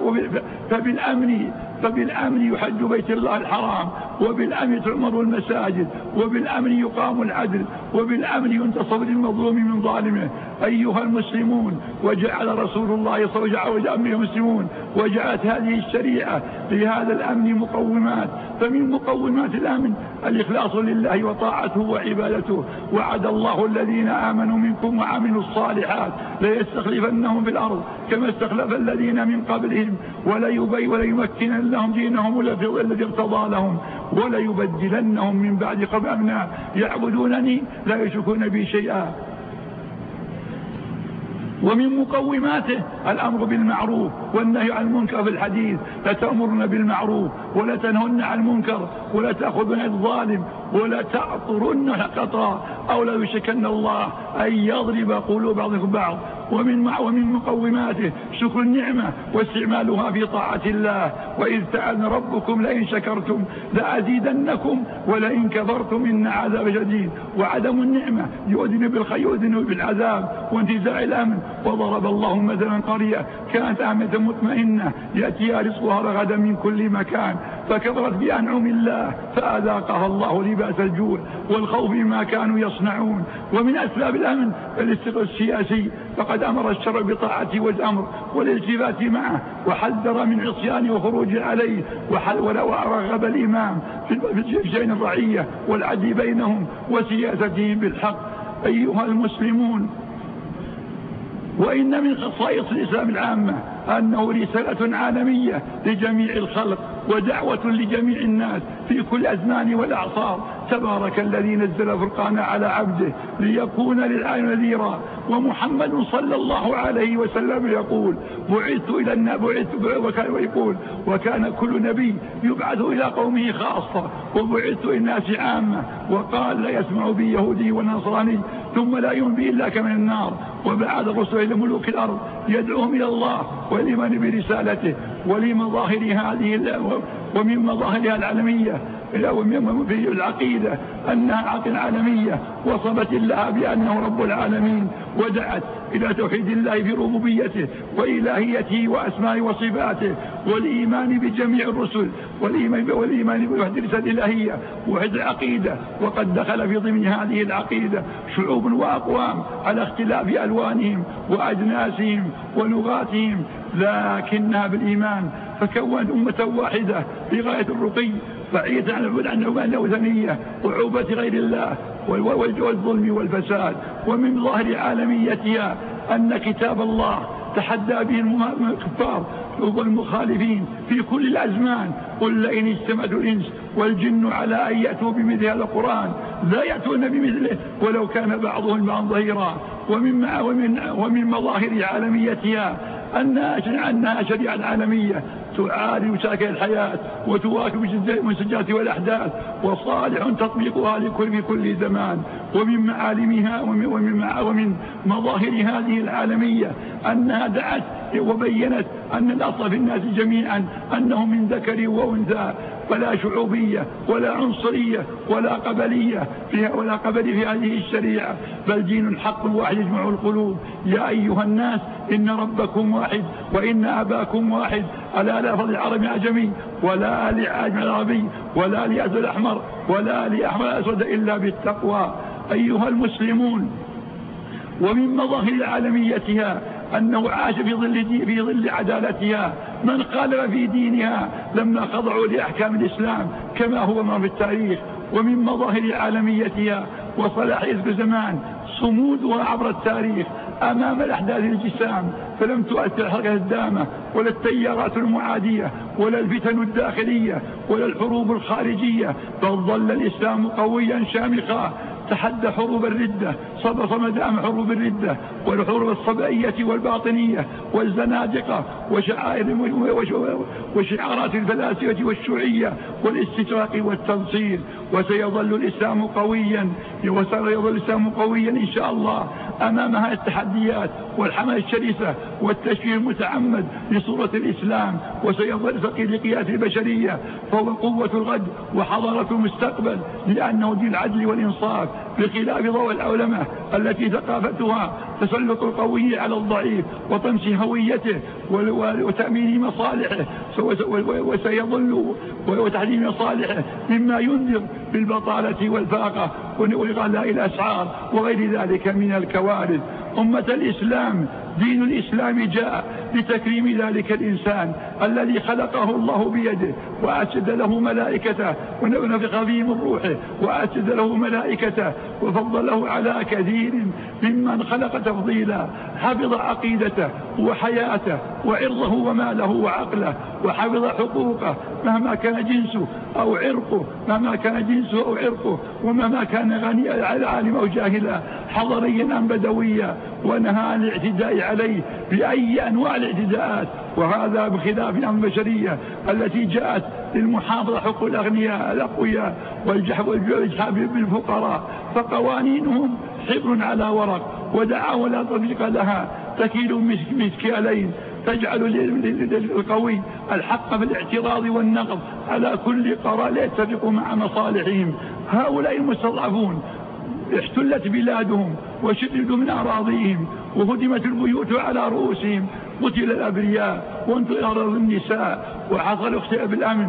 فبالأمن يحج بيت الله الحرام، وبالأمن تعمر المساجد، وبالأمن يقام العدل، وبالأمن ينتصر للمظلوم من ظالمه. أيها المسلمون، وجعل رسول الله صلى الله عليه وسلم المسلمون وجعلت هذه الشريعة لهذا الأمن مقومات. فمن مقومات الأمن الإخلاص لله وطاعته وعبادته. وعد الله الذين آمنوا منكم وعملوا الصالحات ليستخلفنهم في الأرض كما استخلف الذين من قبلهم وليمكنن لهم دينهم الذي ارتضى لهم وليبدلنهم من بعد قبل أمنا يعبدونني لا يشركون بي شيئا. ومن مقوماته الأمر بالمعروف والنهي عن المنكر في الحديث: لتأمرن بالمعروف ولا تنهن عن المنكر ولا تأخذن الظالم ولا تعطرن قطرا أو لا يشركن الله أن يضرب قلوب بعضكم بعض. ومن مقوماته شكر النعمة واستعمالها في طاعة الله: وإذ تعالى ربكم لئن شكرتم لأزيدنكم ولئن كفرتم إن عذاب شديد. وعدم النعمة يؤذن بالخير يؤذن بالعذاب وانتزاع الأمن. وضرب الله مثلا قرية كانت آمنة مطمئنة يأتيها رزقها رغدا من كل مكان فكفرت بأنعم الله فأذاقها الله لباس الجوع والخوف بما كانوا يصنعون. ومن أسباب الأمن الاستقرار السياسي، فقد أمر الشرع بطاعته والأمر والالتفات معه وحذر من عصيانه وخروج عليه ورغب الإمام في شأن الرعية والعدل بينهم وسياستهم بالحق. أيها المسلمون، وإن من خصائص الإسلام العامة أنه رسالة عالمية لجميع الخلق ودعوة لجميع الناس في كل أزمان والأعصار. تبارك الذي نزل الفرقان على عبده ليكون للعالمين نذيرا. ومحمد صلى الله عليه وسلم يقول: بعثت إلى الناس وكان كل نبي يبعث إلى قومه خاصة وبعثت إلى الناس عامة. وقال: لا يسمع بي يهودي ونصراني ثم لا يؤمن بي إلا كمن النار. وبعث الرسل إلى ملوك الأرض يدعوهم إلى الله والإيمان برسالته. ومن مظاهرها العالمية في العقيدة أنها عقيدة عالمية وصفت الله بأنه رب العالمين ودعت إلى توحيد الله في ربوبيته وإلهيته وأسمائه وصفاته والإيمان بجميع الرسل والإيمان بوحدة الرسالة الإلهية ووحدة العقيدة. وقد دخل في ضمن هذه العقيدة شعوب وأقوام على اختلاف ألوانهم وأجناسهم ولغاتهم لكنها بالإيمان فكونت أمة واحدة في غاية الرقي بعيدة عن العبادة الوثنية وعبادة غير الله والظلم والفساد. ومن ظاهر عالميتها أن كتاب الله تحدى به الكفار والمخالفين في كل الأزمان: قل لئن اجتمعت الإنس والجن على أن يأتوا بمثل هذا القرآن لا يأتون بمثله ولو كان بعضهم بعضا ظهيرا. ومن مظاهر عالميتها أنها شريعة عالمية تعالج مشاكل الحياة وتواكب المنسجات والأحداث وصالح تطبيقها في كل زمان. ومن معالمها ومن مظاهر هذه العالمية أنها دعت وبينت أن الأصل في الناس جميعا أنهم من ذكر وأنثى فلا شعوبية ولا عنصرية ولا قبلية في هذه الشريعة بل دين حق واحد يجمع القلوب. يا أيها الناس إن ربكم واحد وإن أباكم واحد ألا لا فضل العربي عجمي ولا لعاجم العربي ولا لأسود الأحمر ولا لأحمر الأسود إلا بالتقوى. أيها المسلمون، ومن مظاهر عالميتها أنه عاش في ظل عدالتها من قال في دينها لما خضعوا لأحكام الإسلام كما هو مر في التاريخ. ومن مظاهر عالميتها وصلاح زمان صمودها عبر التاريخ أمام الأحداث الجسام فلم تؤثر الحركة الدامة ولا التيارات المعادية ولا الفتن الداخلية ولا الحروب الخارجية بل ظل الإسلام قويا شامخا تحدى حروب الردة صمد أمام حروب الردة والحروب الصبائية والباطنية والزنادقة وشعارات الفلاسفة والشيوعية والاستشراق والتنصير. وسيظل الإسلام قويا إن شاء الله أمام هذه التحديات والحماة الشرسة والتشويه المتعمد لصورة الإسلام. وسيظل ثقيل لقيادة البشرية فهو قوة الغد وحضارة المستقبل لأنه دين العدل والإنصاف بخلاف ضوء العولمة التي ثقافتها تسلط القوي على الضعيف وطمس هويته وتأمين مصالحه وسيظل وتحديد مصالحه مما ينذر بالبطالة والفاقة وغلاء الأسعار وغير ذلك من الكوارث. أمة الإسلام. دين الإسلام جاء لتكريم ذلك الإنسان الذي خلقه الله بيده وأسجد له ملائكته ونفخ فيه من روحه وأسجد له ملائكته وفضله على كثير ممن خلق تفضيلا. حفظ عقيدته وحياته وعرضه وماله وعقله، وحفظ حقوقه مهما كان جنسه أو عرقه، ومهما كان غني عالم أو جاهلا، حضريا أم بدويا، ونهى عن الاعتداء عليه بأي أنواع الاعتداءات. وهذا بخلاف البشرية التي جاءت للمحافظة حقوق الأغنياء الأقوياء والإجحاف بالفقراء، فقوانينهم حبر على ورق ودعاوى لا تطبيق لها، تكيل مسكالين، تجعل للقوي الحق في الاعتراض والنقض على كل قرار لا يتفق مع مصالحهم. هؤلاء المستضعفون احتلت بلادهم وشردوا من أراضيهم وهدمت البيوت على رؤوسهم، قتل الأبرياء وانتهر النساء وحصل اختلاف الأمن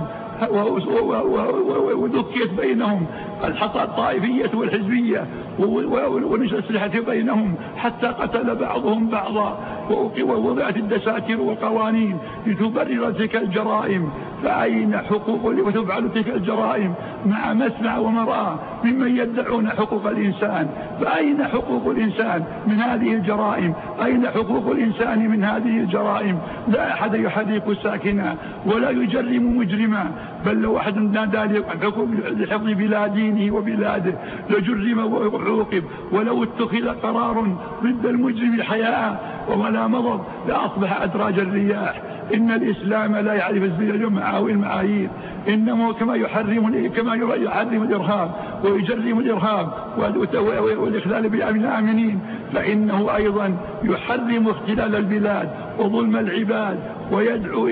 ودكيت بينهم الطائفية والحزبية ونشر الأسلحة بينهم حتى قتل بعضهم بعضا، ووضعت الدساتير والقوانين لتبرر تلك الجرائم. فأين حقوق وتفعل تلك الجرائم مع مسمع ومرأة ممن يدعون حقوق الإنسان؟ فأين حقوق الإنسان من هذه الجرائم؟ أين حقوق الإنسان من هذه الجرائم؟ لا أحد يحرك ساكنا ولا يجرم مجرما، بل لو أحد نادى لحفظ بلادينه وبلاده لجرم وعوقب، ولو اتخذ قرار ضد المجرم حياء ولا مضض لأصبح أدراج الرياح. إن الإسلام لا يعرف المعايير، إنما كما يحرم الإرهاب ويجرم الإرهاب والإخلال بالأمن الآمنين، فإنه أيضا يحرم اختلال البلاد وظلم العباد، ويدعو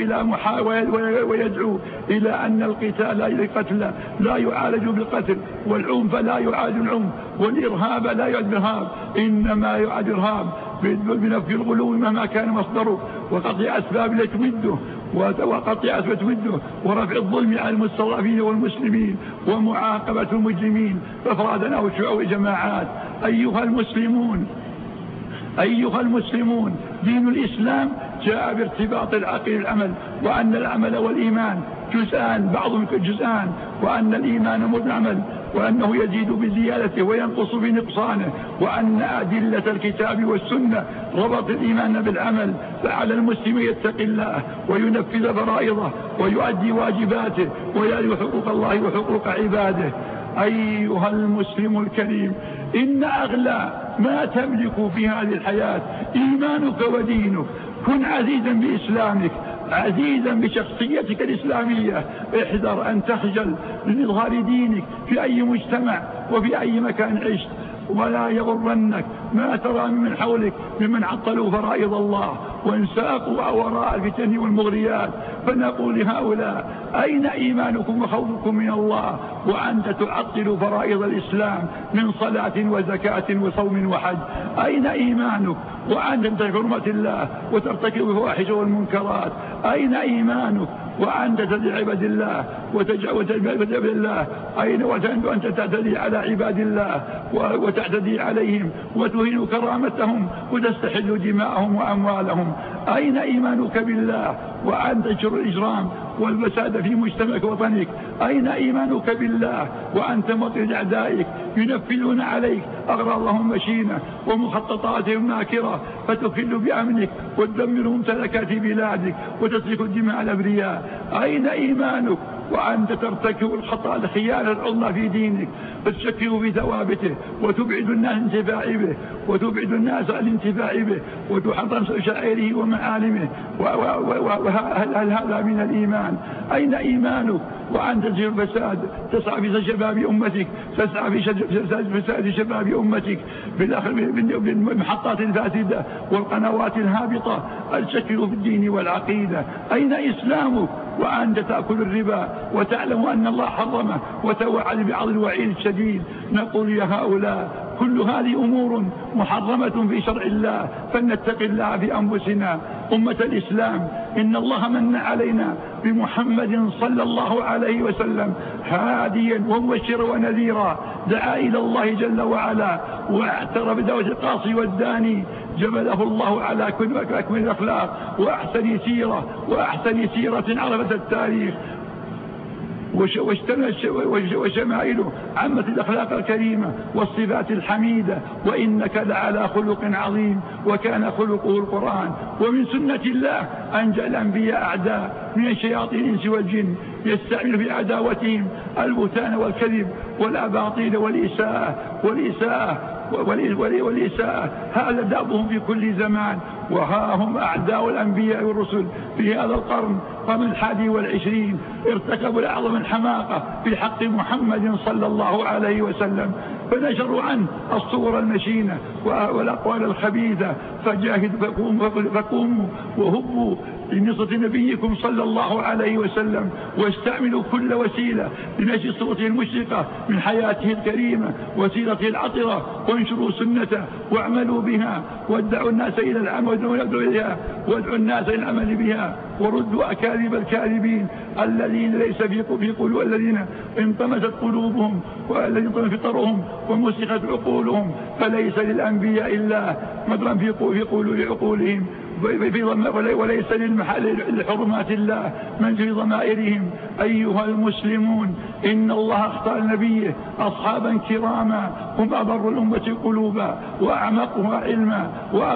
إلى أن القتل لا يعالج بالقتل، والعنف لا يعالج العنف، والإرهاب لا يعالج الإرهاب، إنما يعالج الإرهاب بنفي الغلو مهما كان مصدره، وقطع أسباب لتمده ورفع الظلم على المستضعفين والمسلمين، ومعاقبة المجرمين أفرادا أو جماعات. أيها المسلمون، دين الإسلام جاء بارتباط العقل العمل، وأن العمل والإيمان جزءان، بعضهم جزءان، وأن الإيمان مدعمل، وأنه يزيد بزيادته وينقص بنقصانه، وأن أدلة الكتاب والسنة ربط الإيمان بالعمل. فعلى المسلم يتقي الله وينفذ فرائضه ويؤدي واجباته ويعرف حقوق الله وحقوق عباده. أيها المسلم الكريم، إن أغلى ما تملك في هذه الحياة إيمانك ودينك. كن عزيزا بإسلامك، عزيزا بشخصيتك الإسلامية. احذر أن تخجل من إظهار دينك في أي مجتمع وفي أي مكان عشت، ولا يغرنك ما ترى من حولك ممن عطلوا فرائض الله وانساقوا وراء الفتن والمغريات. فنقول لهؤلاء: أين إيمانكم وخوفكم من الله وأنت تعطل فرائض الإسلام من صلاة وزكاة وصوم وحج؟ أين إيمانك وأنت تنتهك حرمة الله وترتكب الفواحش والمنكرات؟ أين إيمانك وأنت تدعي عباد الله وتجعل الله؟ أين وأنت تعتدي على عباد الله وتعتدي عليهم وتهين كرامتهم وتستحل دماءهم وأموالهم؟ أين إيمانك بالله وأنت تنشر الإجرام والفساد في مجتمعك وطنك؟ أين إيمانك بالله وأنت مطرد أعدائك ينفذون عليك أغراضهم مشينة ومخططاتهم ماكرة فتخل بأمنك وتدمر ممتلكات بلادك وتسفك الدماء الأبرياء؟ أين إيمانك وأنت ترتكب الخطأ الخيانة العظمى في دينك فتشكك في ثوابته وتبعد الناس عن الانتفاع به وتحطم شعائره ومعالمه؟ وهل هذا من الإيمان؟ أين إيمانك وأنت تزيل الفساد، تسعى في شباب أمتك، تسعى في فساد شباب أمتك بالمحطات الفاسدة والقنوات الهابطة التشكك في الدين والعقيدة؟ أين إسلامك وأنت تأكل الربا وتعلم أن الله حرمه وتوعد بعض الوعيد الشديد؟ نقول يا هؤلاء: كل هذه أمور محرمة في شرع الله، فلنتق الله في أنفسنا. أمة الإسلام، إن الله من علينا بمحمد صلى الله عليه وسلم هاديا ومبشرا ونذيرا، دعا إلى الله جل وعلا واعترف بدعوة القاصي والداني، جبله الله على كل أكمل الأخلاق وأحسن سيرة عرفت التاريخ، وشمائله عمت الأخلاق الكريمة والصفات الحميدة، وإنك لعلى خلق عظيم، وكان خلقه القرآن. ومن سنة الله أنجى الأنبياء أعداء من الشياطين الإنس والجن، يستعمل في عداوتهم البهتان والكذب والأباطيل والإساءة، هذا دابهم في كل زمان. وها هم أعداء الأنبياء والرسل في هذا القرن من 21 ارتكبوا الأعظم الحماقة في حق محمد صلى الله عليه وسلم، فنشروا عنه الصور المشينة والأقوال الخبيثة، فجاهدوا فقوموا وهبوا لنصرة نبيكم صلى الله عليه وسلم، واستعملوا كل وسيلة لنشر صورته المشرقة من حياته الكريمة وسيرته العطرة، وانشروا سنته واعملوا بها، وادعوا الناس إلى العمل وادعوا الناس إلى العمل بها، وردوا أكاذيب الكاذبين الذين ليس في قلوب الذين انطمست قلوبهم والذين انطمس فطرهم ومسخت عقولهم، فليس للأنبياء إلا مدرا في قلوب عقولهم، وليس لحرمات الله من في ضمائرهم. أيها المسلمون، إن الله اختار نبيه أصحابا كراما هم أبر الأمة قلوبا وأعمقها علما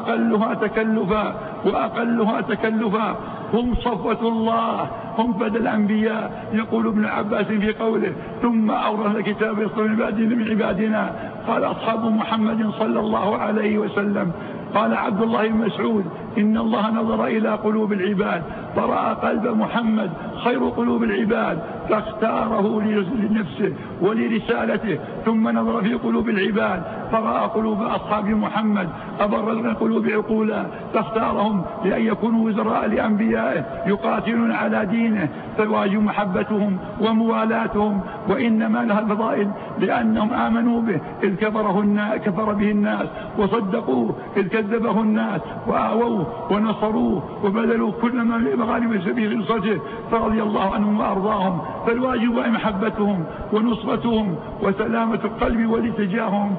وأقلها تكلفا، هم صفوة الله، هم بدل الأنبياء. يقول ابن عباس في قوله: ثم أورثنا الكتاب يصطفي من عبادنا، قال أصحاب محمد صلى الله عليه وسلم. قال عبد الله بن مسعود: إن الله نظر إلى قلوب العباد فرأى قلب محمد خير قلوب العباد فاختاره لنفسه ولرسالته، ثم نظر في قلوب العباد فرأى قلوب أصحاب محمد أبر القلوب عقولا فاختارهم لأن يكونوا وزراء لأنبيائه يقاتلون على دينه، فواجب محبتهم وموالاتهم، وإنما لها الفضائل لأنهم آمنوا به إذ كفر به الناس، وصدقوه إذ كذبه الناس، وآووه ونصروه وبذلوا كل ما مغانم سبيل نصرته، فرضي الله عنهم وأرضاهم. فالواجب محبتهم ونصرتهم وسلامة القلب والاتجاههم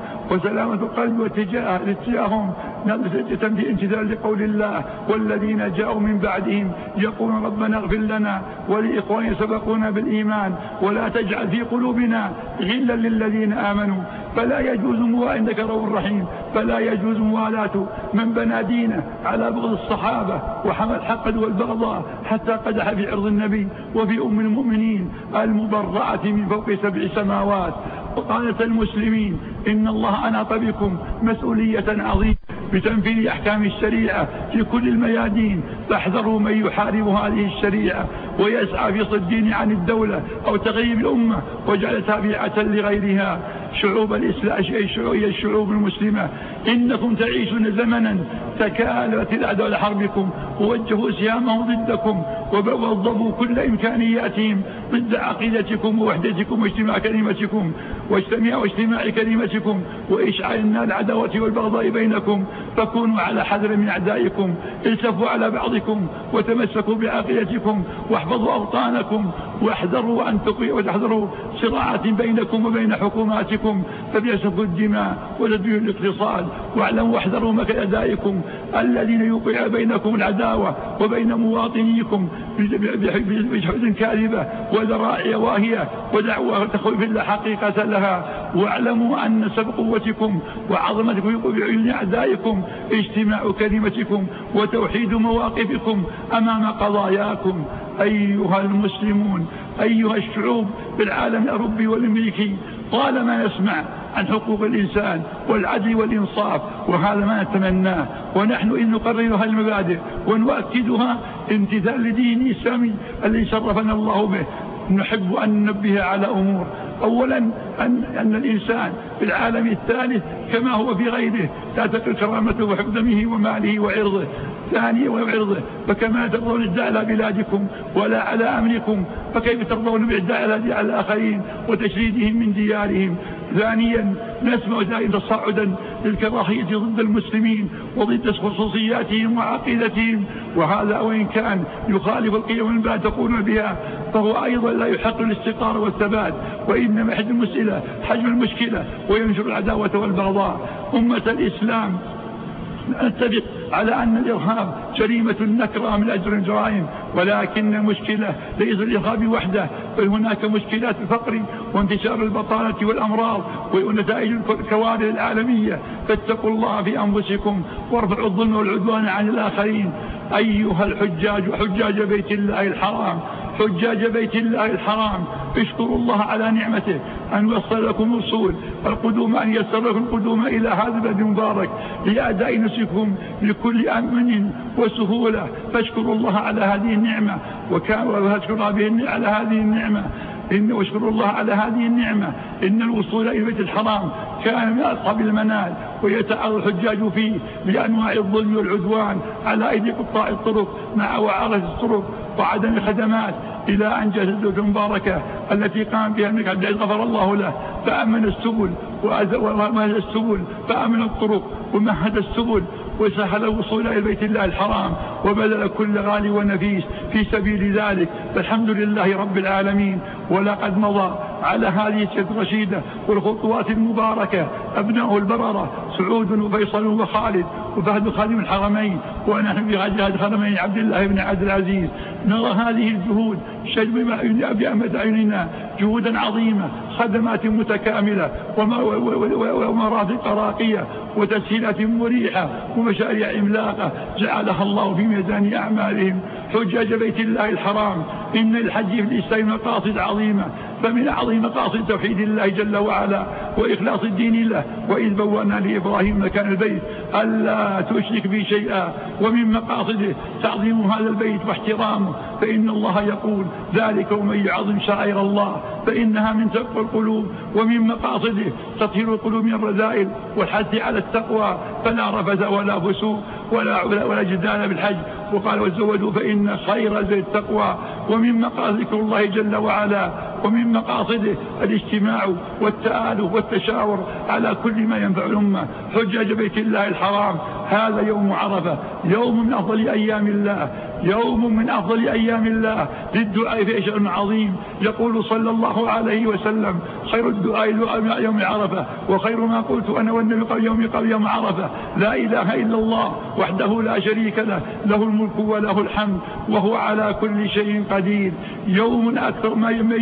لاتجاههم في امتثال لقول الله: والذين جاءوا من بعدهم يقولون ربنا اغفر لنا ولإخواننا سبقونا بالإيمان ولا تجعل في قلوبنا غلا للذين آمنوا. فلا يجوز إنك رؤوف رحيم، فلا يجوز موالاة من بنى دينه على بغض الصحابة وحمل الحقد والبغضاء حتى قدح في عرض النبي وفي أم المؤمنين المبرأة من فوق 7 سماوات. وقالت المسلمين: إن الله أناط بكم مسؤولية عظيمة بتنفيذ أحكام الشريعة في كل الميادين، فاحذروا من يحارب هذه الشريعة ويسعى في صد الدين عن الدولة أو تغييب الأمة وجعل تابعة لغيرها. شعوب الإسلام هي الشعوب المسلمة، إنكم تعيشون زمنا تكالبت الأعداء لحربكم ووجهوا سهامهم ضدكم ووظفوا كل إمكانياتهم ضد عقيدتكم ووحدتكم واجتماع كلمتكم وإشعال العداوة والبغضاء بينكم. فكونوا على حذر من أعدائكم، التفوا على بعضكم وتمسكوا بعقيدتكم واحفظوا أوطانكم، واحذروا صراعات بينكم وبين حكوماتكم فبيسفكوا الدماء وتدبير الاقتصاد. واعلموا واحذروا مكر أعدائكم الذين يوقع بينكم العداوة وبين مواطنيكم بجحود كاذبة وذرائع واهية ودعوة تخويف لا حقيقة لها. واعلموا أن سبب قوتكم وعظمتكم بعيون أعدائكم اجتماع كلمتكم وتوحيد مواقفكم أمام قضاياكم. أيها المسلمون، أيها الشعوب بالعالم الأوروبي والأمريكي، طالما نسمع عن حقوق الإنسان والعدل والإنصاف، وهذا ما نتمناه، ونحن إن نقررها المبادئ ونؤكدها امتثال لدين الإسلامي الذي شرفنا الله به. نحب أن ننبه على أمور: أولا أن الإنسان في العالم الثالث كما هو في غيره تعتقل كرامته وحفظ دمه وماله وعرضه. ثانيا وعرضه، فكما ترضون الإعداء على بلادكم ولا على أمنكم فكيف ترضون بالإعداء على الآخرين وتشريدهم من ديارهم. ثانيا نسمع دائما تصاعدا للكراهية ضد المسلمين وضد خصوصياتهم وعقيدتهم، وهذا وإن كان يخالف القيم التي تقولون بها فهو أيضا لا يحق الاستقرار والثبات، وإنما يحد المسألة حجم المشكلة وينشر العداوة والبغضاء. أمة الإسلام نتفق على أن الإرهاب جريمة نكرة من أجر الجرائم، ولكن المشكلة ليس الإرهاب وحده، بل هناك مشكلات الفقر وانتشار البطالة والأمراض ونتائج الكوارث العالمية. فاتقوا الله في أنفسكم وارفعوا الظلم والعدوان عن الآخرين. أيها الحجاج وحجاج بيت الله الحرام، حجاج بيت الله الحرام، اشكروا الله على نعمته أن وصل لكم الوصول القدوم، أن يسر لكم القدوم إلى هذا البلد المبارك لأداء نسكم بكل أمن وسهولة. فاشكروا الله على هذه النعمة واشكروا على هذه النعمة واشكروا الله على هذه النعمة. إن الوصول إلى بيت الحرام كان من أصعب المنال، ويتعرض الحجاج فيه لأنواع الظلم والعدوان على أيدي قطاع الطرق مع وعارة الطرق وعدم الخدمات، إلى أن جاءت الدولة المباركة التي قام بها الملك عبد العزيز غفر الله له، فأمن السبل ومهد السبل، فأمن الطرق ومهد السبل وسهل الوصول إلى بيت الله الحرام، وبذل كل غالي ونفيس في سبيل ذلك. فالحمد لله رب العالمين. ولقد مضى على هذه السيرة الرشيدة والخطوات المباركة أبناء البررة سعود وفيصل وخالد وفهد خادم الحرمين، ونحن في هذه الحرمين عبد الله بن عبد العزيز نرى هذه الجهود بأمة عيننا، جهودا عظيمة، خدمات متكاملة ومرافق راقية وتسهيلات مريحة ومشاريع عملاقة جعلها الله في ميزان أعمالهم. حجاج بيت الله الحرام، إن الحج في الإسلام مقاصد عظيمة، فمن أعظم مقاصد توحيد الله جل وعلا وإخلاص الدين له، وإذ بوأنا لإبراهيم مكان البيت ألا تشرك بي شيئا، ومن مقاصده تعظيم هذا البيت واحترامه، فإن الله يقول ذلك ومن يعظم شعائر الله فإنها من تقوى القلوب. ومن مقاصده تطهير القلوب من الرذائل والحث على التقوى، فلا رفث ولا فسوق ولا جدال بالحج، وقال وتزودوا فإن خير الزاد التقوى. ومن مقاصد ذكر الله جل وعلا، ومن مقاصده الاجتماع والتآلف والتشاور على كل ما ينفع الأمة. حجاج بيت الله الحرام، هذا يوم عرفة، يوم من أفضل أيام الله، يوم من أفضل أيام الله للدعاء في شأن عظيم. يقول صلى الله عليه وسلم خير الدعاء يوم عرفة، وخير ما قلت أنا والنبي قبل يوم عرفة لا إله إلا الله وحده لا شريك له، له الملك وله الحمد وهو على كل شيء قدير. يوم أكثر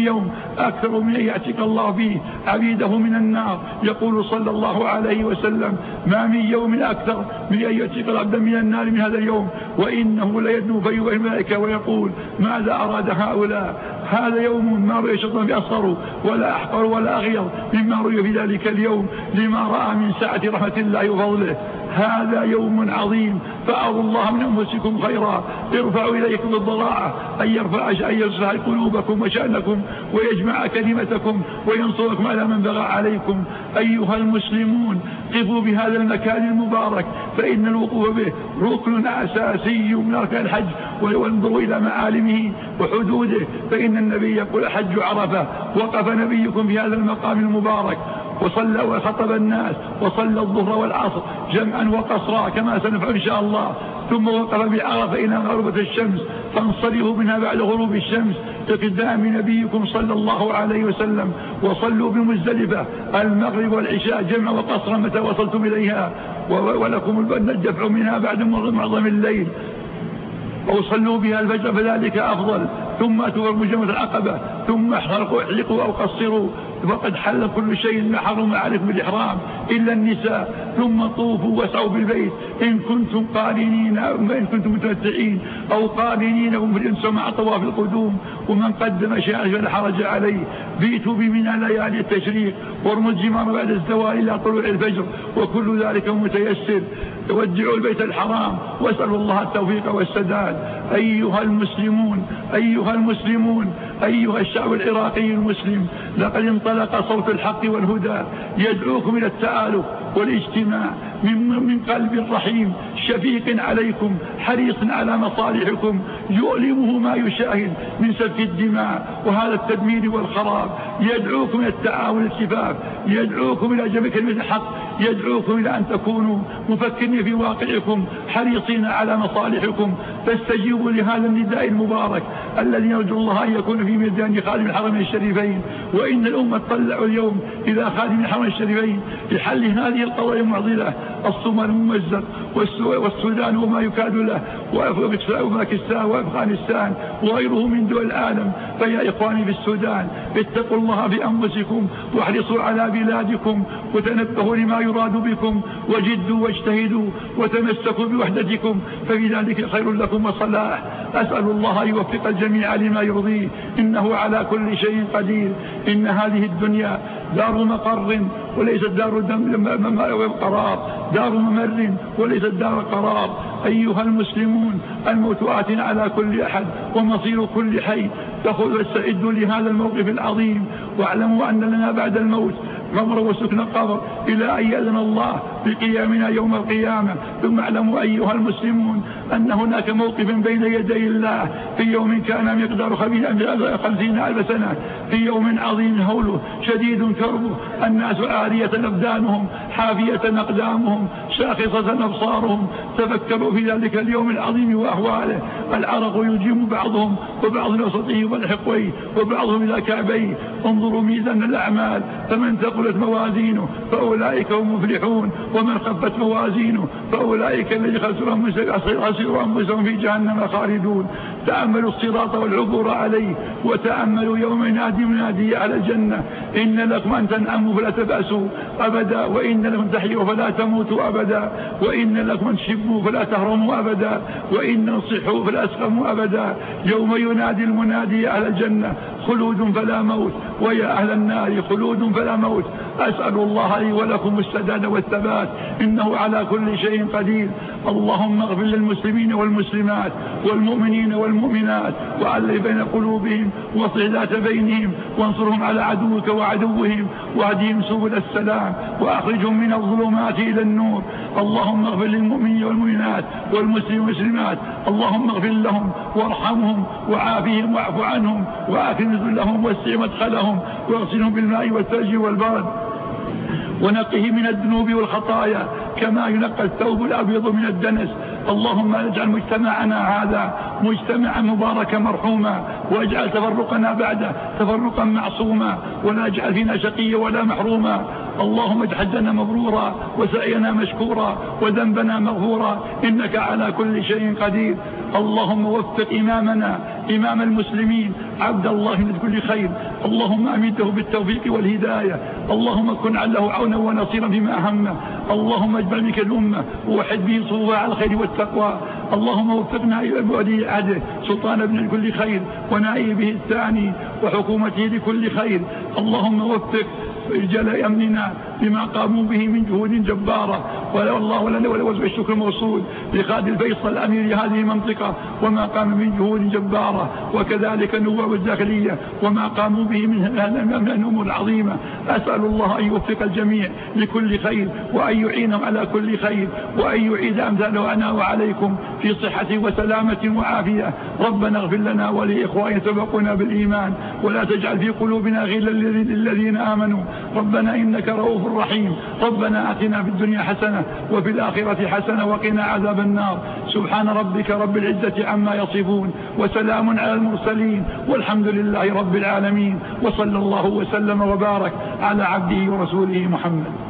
من أن يعتق الله فيه عبيده من النار. يقول صلى الله عليه وسلم ما من يوم أكثر من أن يعتق العبد من النار من هذا اليوم، وإنه ليدنو فيوم الملائكة ويقول ماذا أراد هؤلاء. هذا يوم ما رؤي شيطان بأصغر ولا أحقر ولا أغير مما رؤي في ذلك اليوم، لما رأى من سعة رحمة الله وفضله. هذا يوم عظيم، فأروا الله من أنفسكم خيرا، ارفعوا إليكم الضراعة أن يرفع قلوبكم وشأنكم ويجمع كلمتكم وينصركم على من بغى عليكم. أيها المسلمون قفوا بهذا المكان المبارك، فإن الوقوف به ركن أساسي من أركان الحج، وانظروا إلى معالمه وحدوده، فإن النبي يقول حج عرفة. وقف نبيكم في هذا المقام المبارك وصلى وخطب الناس وصلى الظهر والعصر جمعا وقصرا كما سنفعل إن شاء الله، ثم وقف بعرفة إلى غربة الشمس، فانصرفوا منها بعد غروب الشمس اقتداء بنبيكم صلى الله عليه وسلم. وصلوا بمزدلفة المغرب والعشاء جمعا وقصرا متى وصلتم إليها، ولكم الدفع منها بعد معظم الليل، وصلوا بها الفجر فذلك أفضل. ثم أتوا مجمرة العقبة، ثم احلقوا أو قصروا، وقد حل كل شيء ما حرم عليكم بالإحرام إلا النساء. ثم طوفوا واسعوا بالبيت إن كنتم قارنين، إن كنتم متمتعين أو قارنين في الإنس مع طواف القدوم. ومن قدم شيئا فلا حرج عليه. بيتوا بمنى ليالي التشريق، وارموا الجمار بعد الزوال إلى طلوع الفجر، وكل ذلك متيسر. ودعوا البيت الحرام واسألوا الله التوفيق والسداد. أيها المسلمون أيها الشعب العراقي المسلم، لقد انطلق صوت الحق والهدى يدعوكم إلى التآلف والاجتماع من قلب رحيم شفيق عليكم حريص على مصالحكم، يؤلمه ما يشاهد من سفك الدماء وهذا التدمير والخراب. يدعوكم إلى التعاون والاتفاق، يدعوكم إلى جمع كلمة الحق، يدعوكم إلى أن تكونوا مفكرين في واقعكم حريصين على مصالحكم، فاستجيبوا لهذا النداء المبارك الذي نرجو الله أن يكون في ميدان خادم الحرمين الشريفين. وإن الأمة تطلع اليوم إلى خادم الحرمين الشريفين لحل هذه القضايا المعضلة، الصومال الممزق والسودان وما يكاد له وباكستان وأفغانستان وغيره من دول العالم. فيا إخواني في السودان اتقوا الله بأنفسكم واحرصوا على بلادكم وتنبهوا لما يراد بكم وجدوا واجتهدوا وتمسكوا بوحدتكم ففي ذلك خير لكم وصلاح. أسأل الله أن يوفق الجميع لما يرضيه إنه على كل شيء قدير. إن هذه الدنيا دار مقر وليست دار قرار، دار ممر وليست دار قرار. أيها المسلمون الموت آت على كل أحد ومصير كل حي، فاستعدوا لهذا الموقف العظيم واعلموا أن لنا بعد الموت غمر وسكن القبر إلى أن يأذن الله بقيامنا يوم القيامة. ثم اعلموا أيها المسلمون أن هناك موقف بين يدي الله في يوم كان مقدار 50,000 سنة، في يوم عظيم هوله شديد كربه، الناس عارية أبدانهم حافية أقدامهم شاخصة أبصارهم. تفكروا في ذلك اليوم العظيم وأهواله، العرق يلجم بعضهم وبعض وسطه والحقوي وبعضهم إلى كعبيه. انظروا ميزان الأعمال، فمن ثقلت موازينه فأولئك هم مفلحون، ومن خفت موازينه فأولئك الذين خسروا أنفسهم في جهنم خالدون. تأملوا الصراط والعبور عليه، وتأملوا يوم ينادي منادي على الجنة إن لكم أن تنعموا فلا تبأسوا أبدا، وإن لكم تحيوا فلا تموتوا أبدا، وإن لكم أن تشبوا فلا تهرموا أبدا، وإن تصحوا فلا تسقموا أبدا. يوم ينادي المنادي على الجنة خلود فلا موت، ويا أهل النار خلود فلا موت. أسأل الله لي ولكم السداد والثبات إنه على كل شيء قدير. اللهم اغفر للمسلمين والمسلمات والمؤمنين والمؤمنات وألف بين قلوبهم واصلح ذات بينهم وانصرهم على عدوك وعدوهم واهدهم سبل السلام وأخرجهم من الظلمات إلى النور. اللهم اغفر للمؤمنين والمؤمنات والمسلمين والمسلمات، اللهم اغفر لهم وارحمهم وعافهم واعف عنهم وآكل لهم واسع مدخلهم واغسلهم بالماء والثلج والبرد ونقه من الذنوب والخطايا كما ينقى الثوب الأبيض من الدنس. اللهم اجعل مجتمعنا هذا مجتمعا مباركا مرحوما، واجعل تفرقنا بعده تفرقا معصوما، ولا اجعل فينا شقيا ولا محروما. اللهم اجعل حجنا مبرورا وسعينا مشكورا وذنبنا مغفورا إنك على كل شيء قدير. اللهم وفق إمامنا إمام المسلمين عبد الله من كل خير، اللهم أمده بالتوفيق والهداية، اللهم كن له عونا ونصيرا فيما أهمه. اللهم اجمل بك الأمة ووحد به صوبها على الخير والتقوى. اللهم وفقنا إلى ولي عهده سلطان ابن كل خير ونائبه الثاني وحكومته لكل خير. اللهم وفق رجال أمننا بما قاموا به من جهود جبارة، ولا الله ولا وجه الشكر موصول لخالد الفيصل أمير هذه المنطقة وما قام من جهود جبارة، وكذلك النواب الداخلية وما قاموا به من الأمور العظيمة. أسأل الله أن يوفق الجميع لكل خير وأن يعينهم على كل خير وأن يعيد أمثاله أنا وعليكم في صحة وسلامة وعافية. ربنا اغفر لنا ولإخواننا سبقونا بالإيمان ولا تجعل في قلوبنا غلا للذين آمنوا. ربنا إنك رؤوف رحيم. ربنا آتنا في الدنيا حسنة وفي الآخرة حسنة وقنا عذاب النار. سبحان ربك رب العزة عما يصفون وسلام على المرسلين والحمد لله رب العالمين، وصلى الله وسلم وبارك على عبده ورسوله محمد.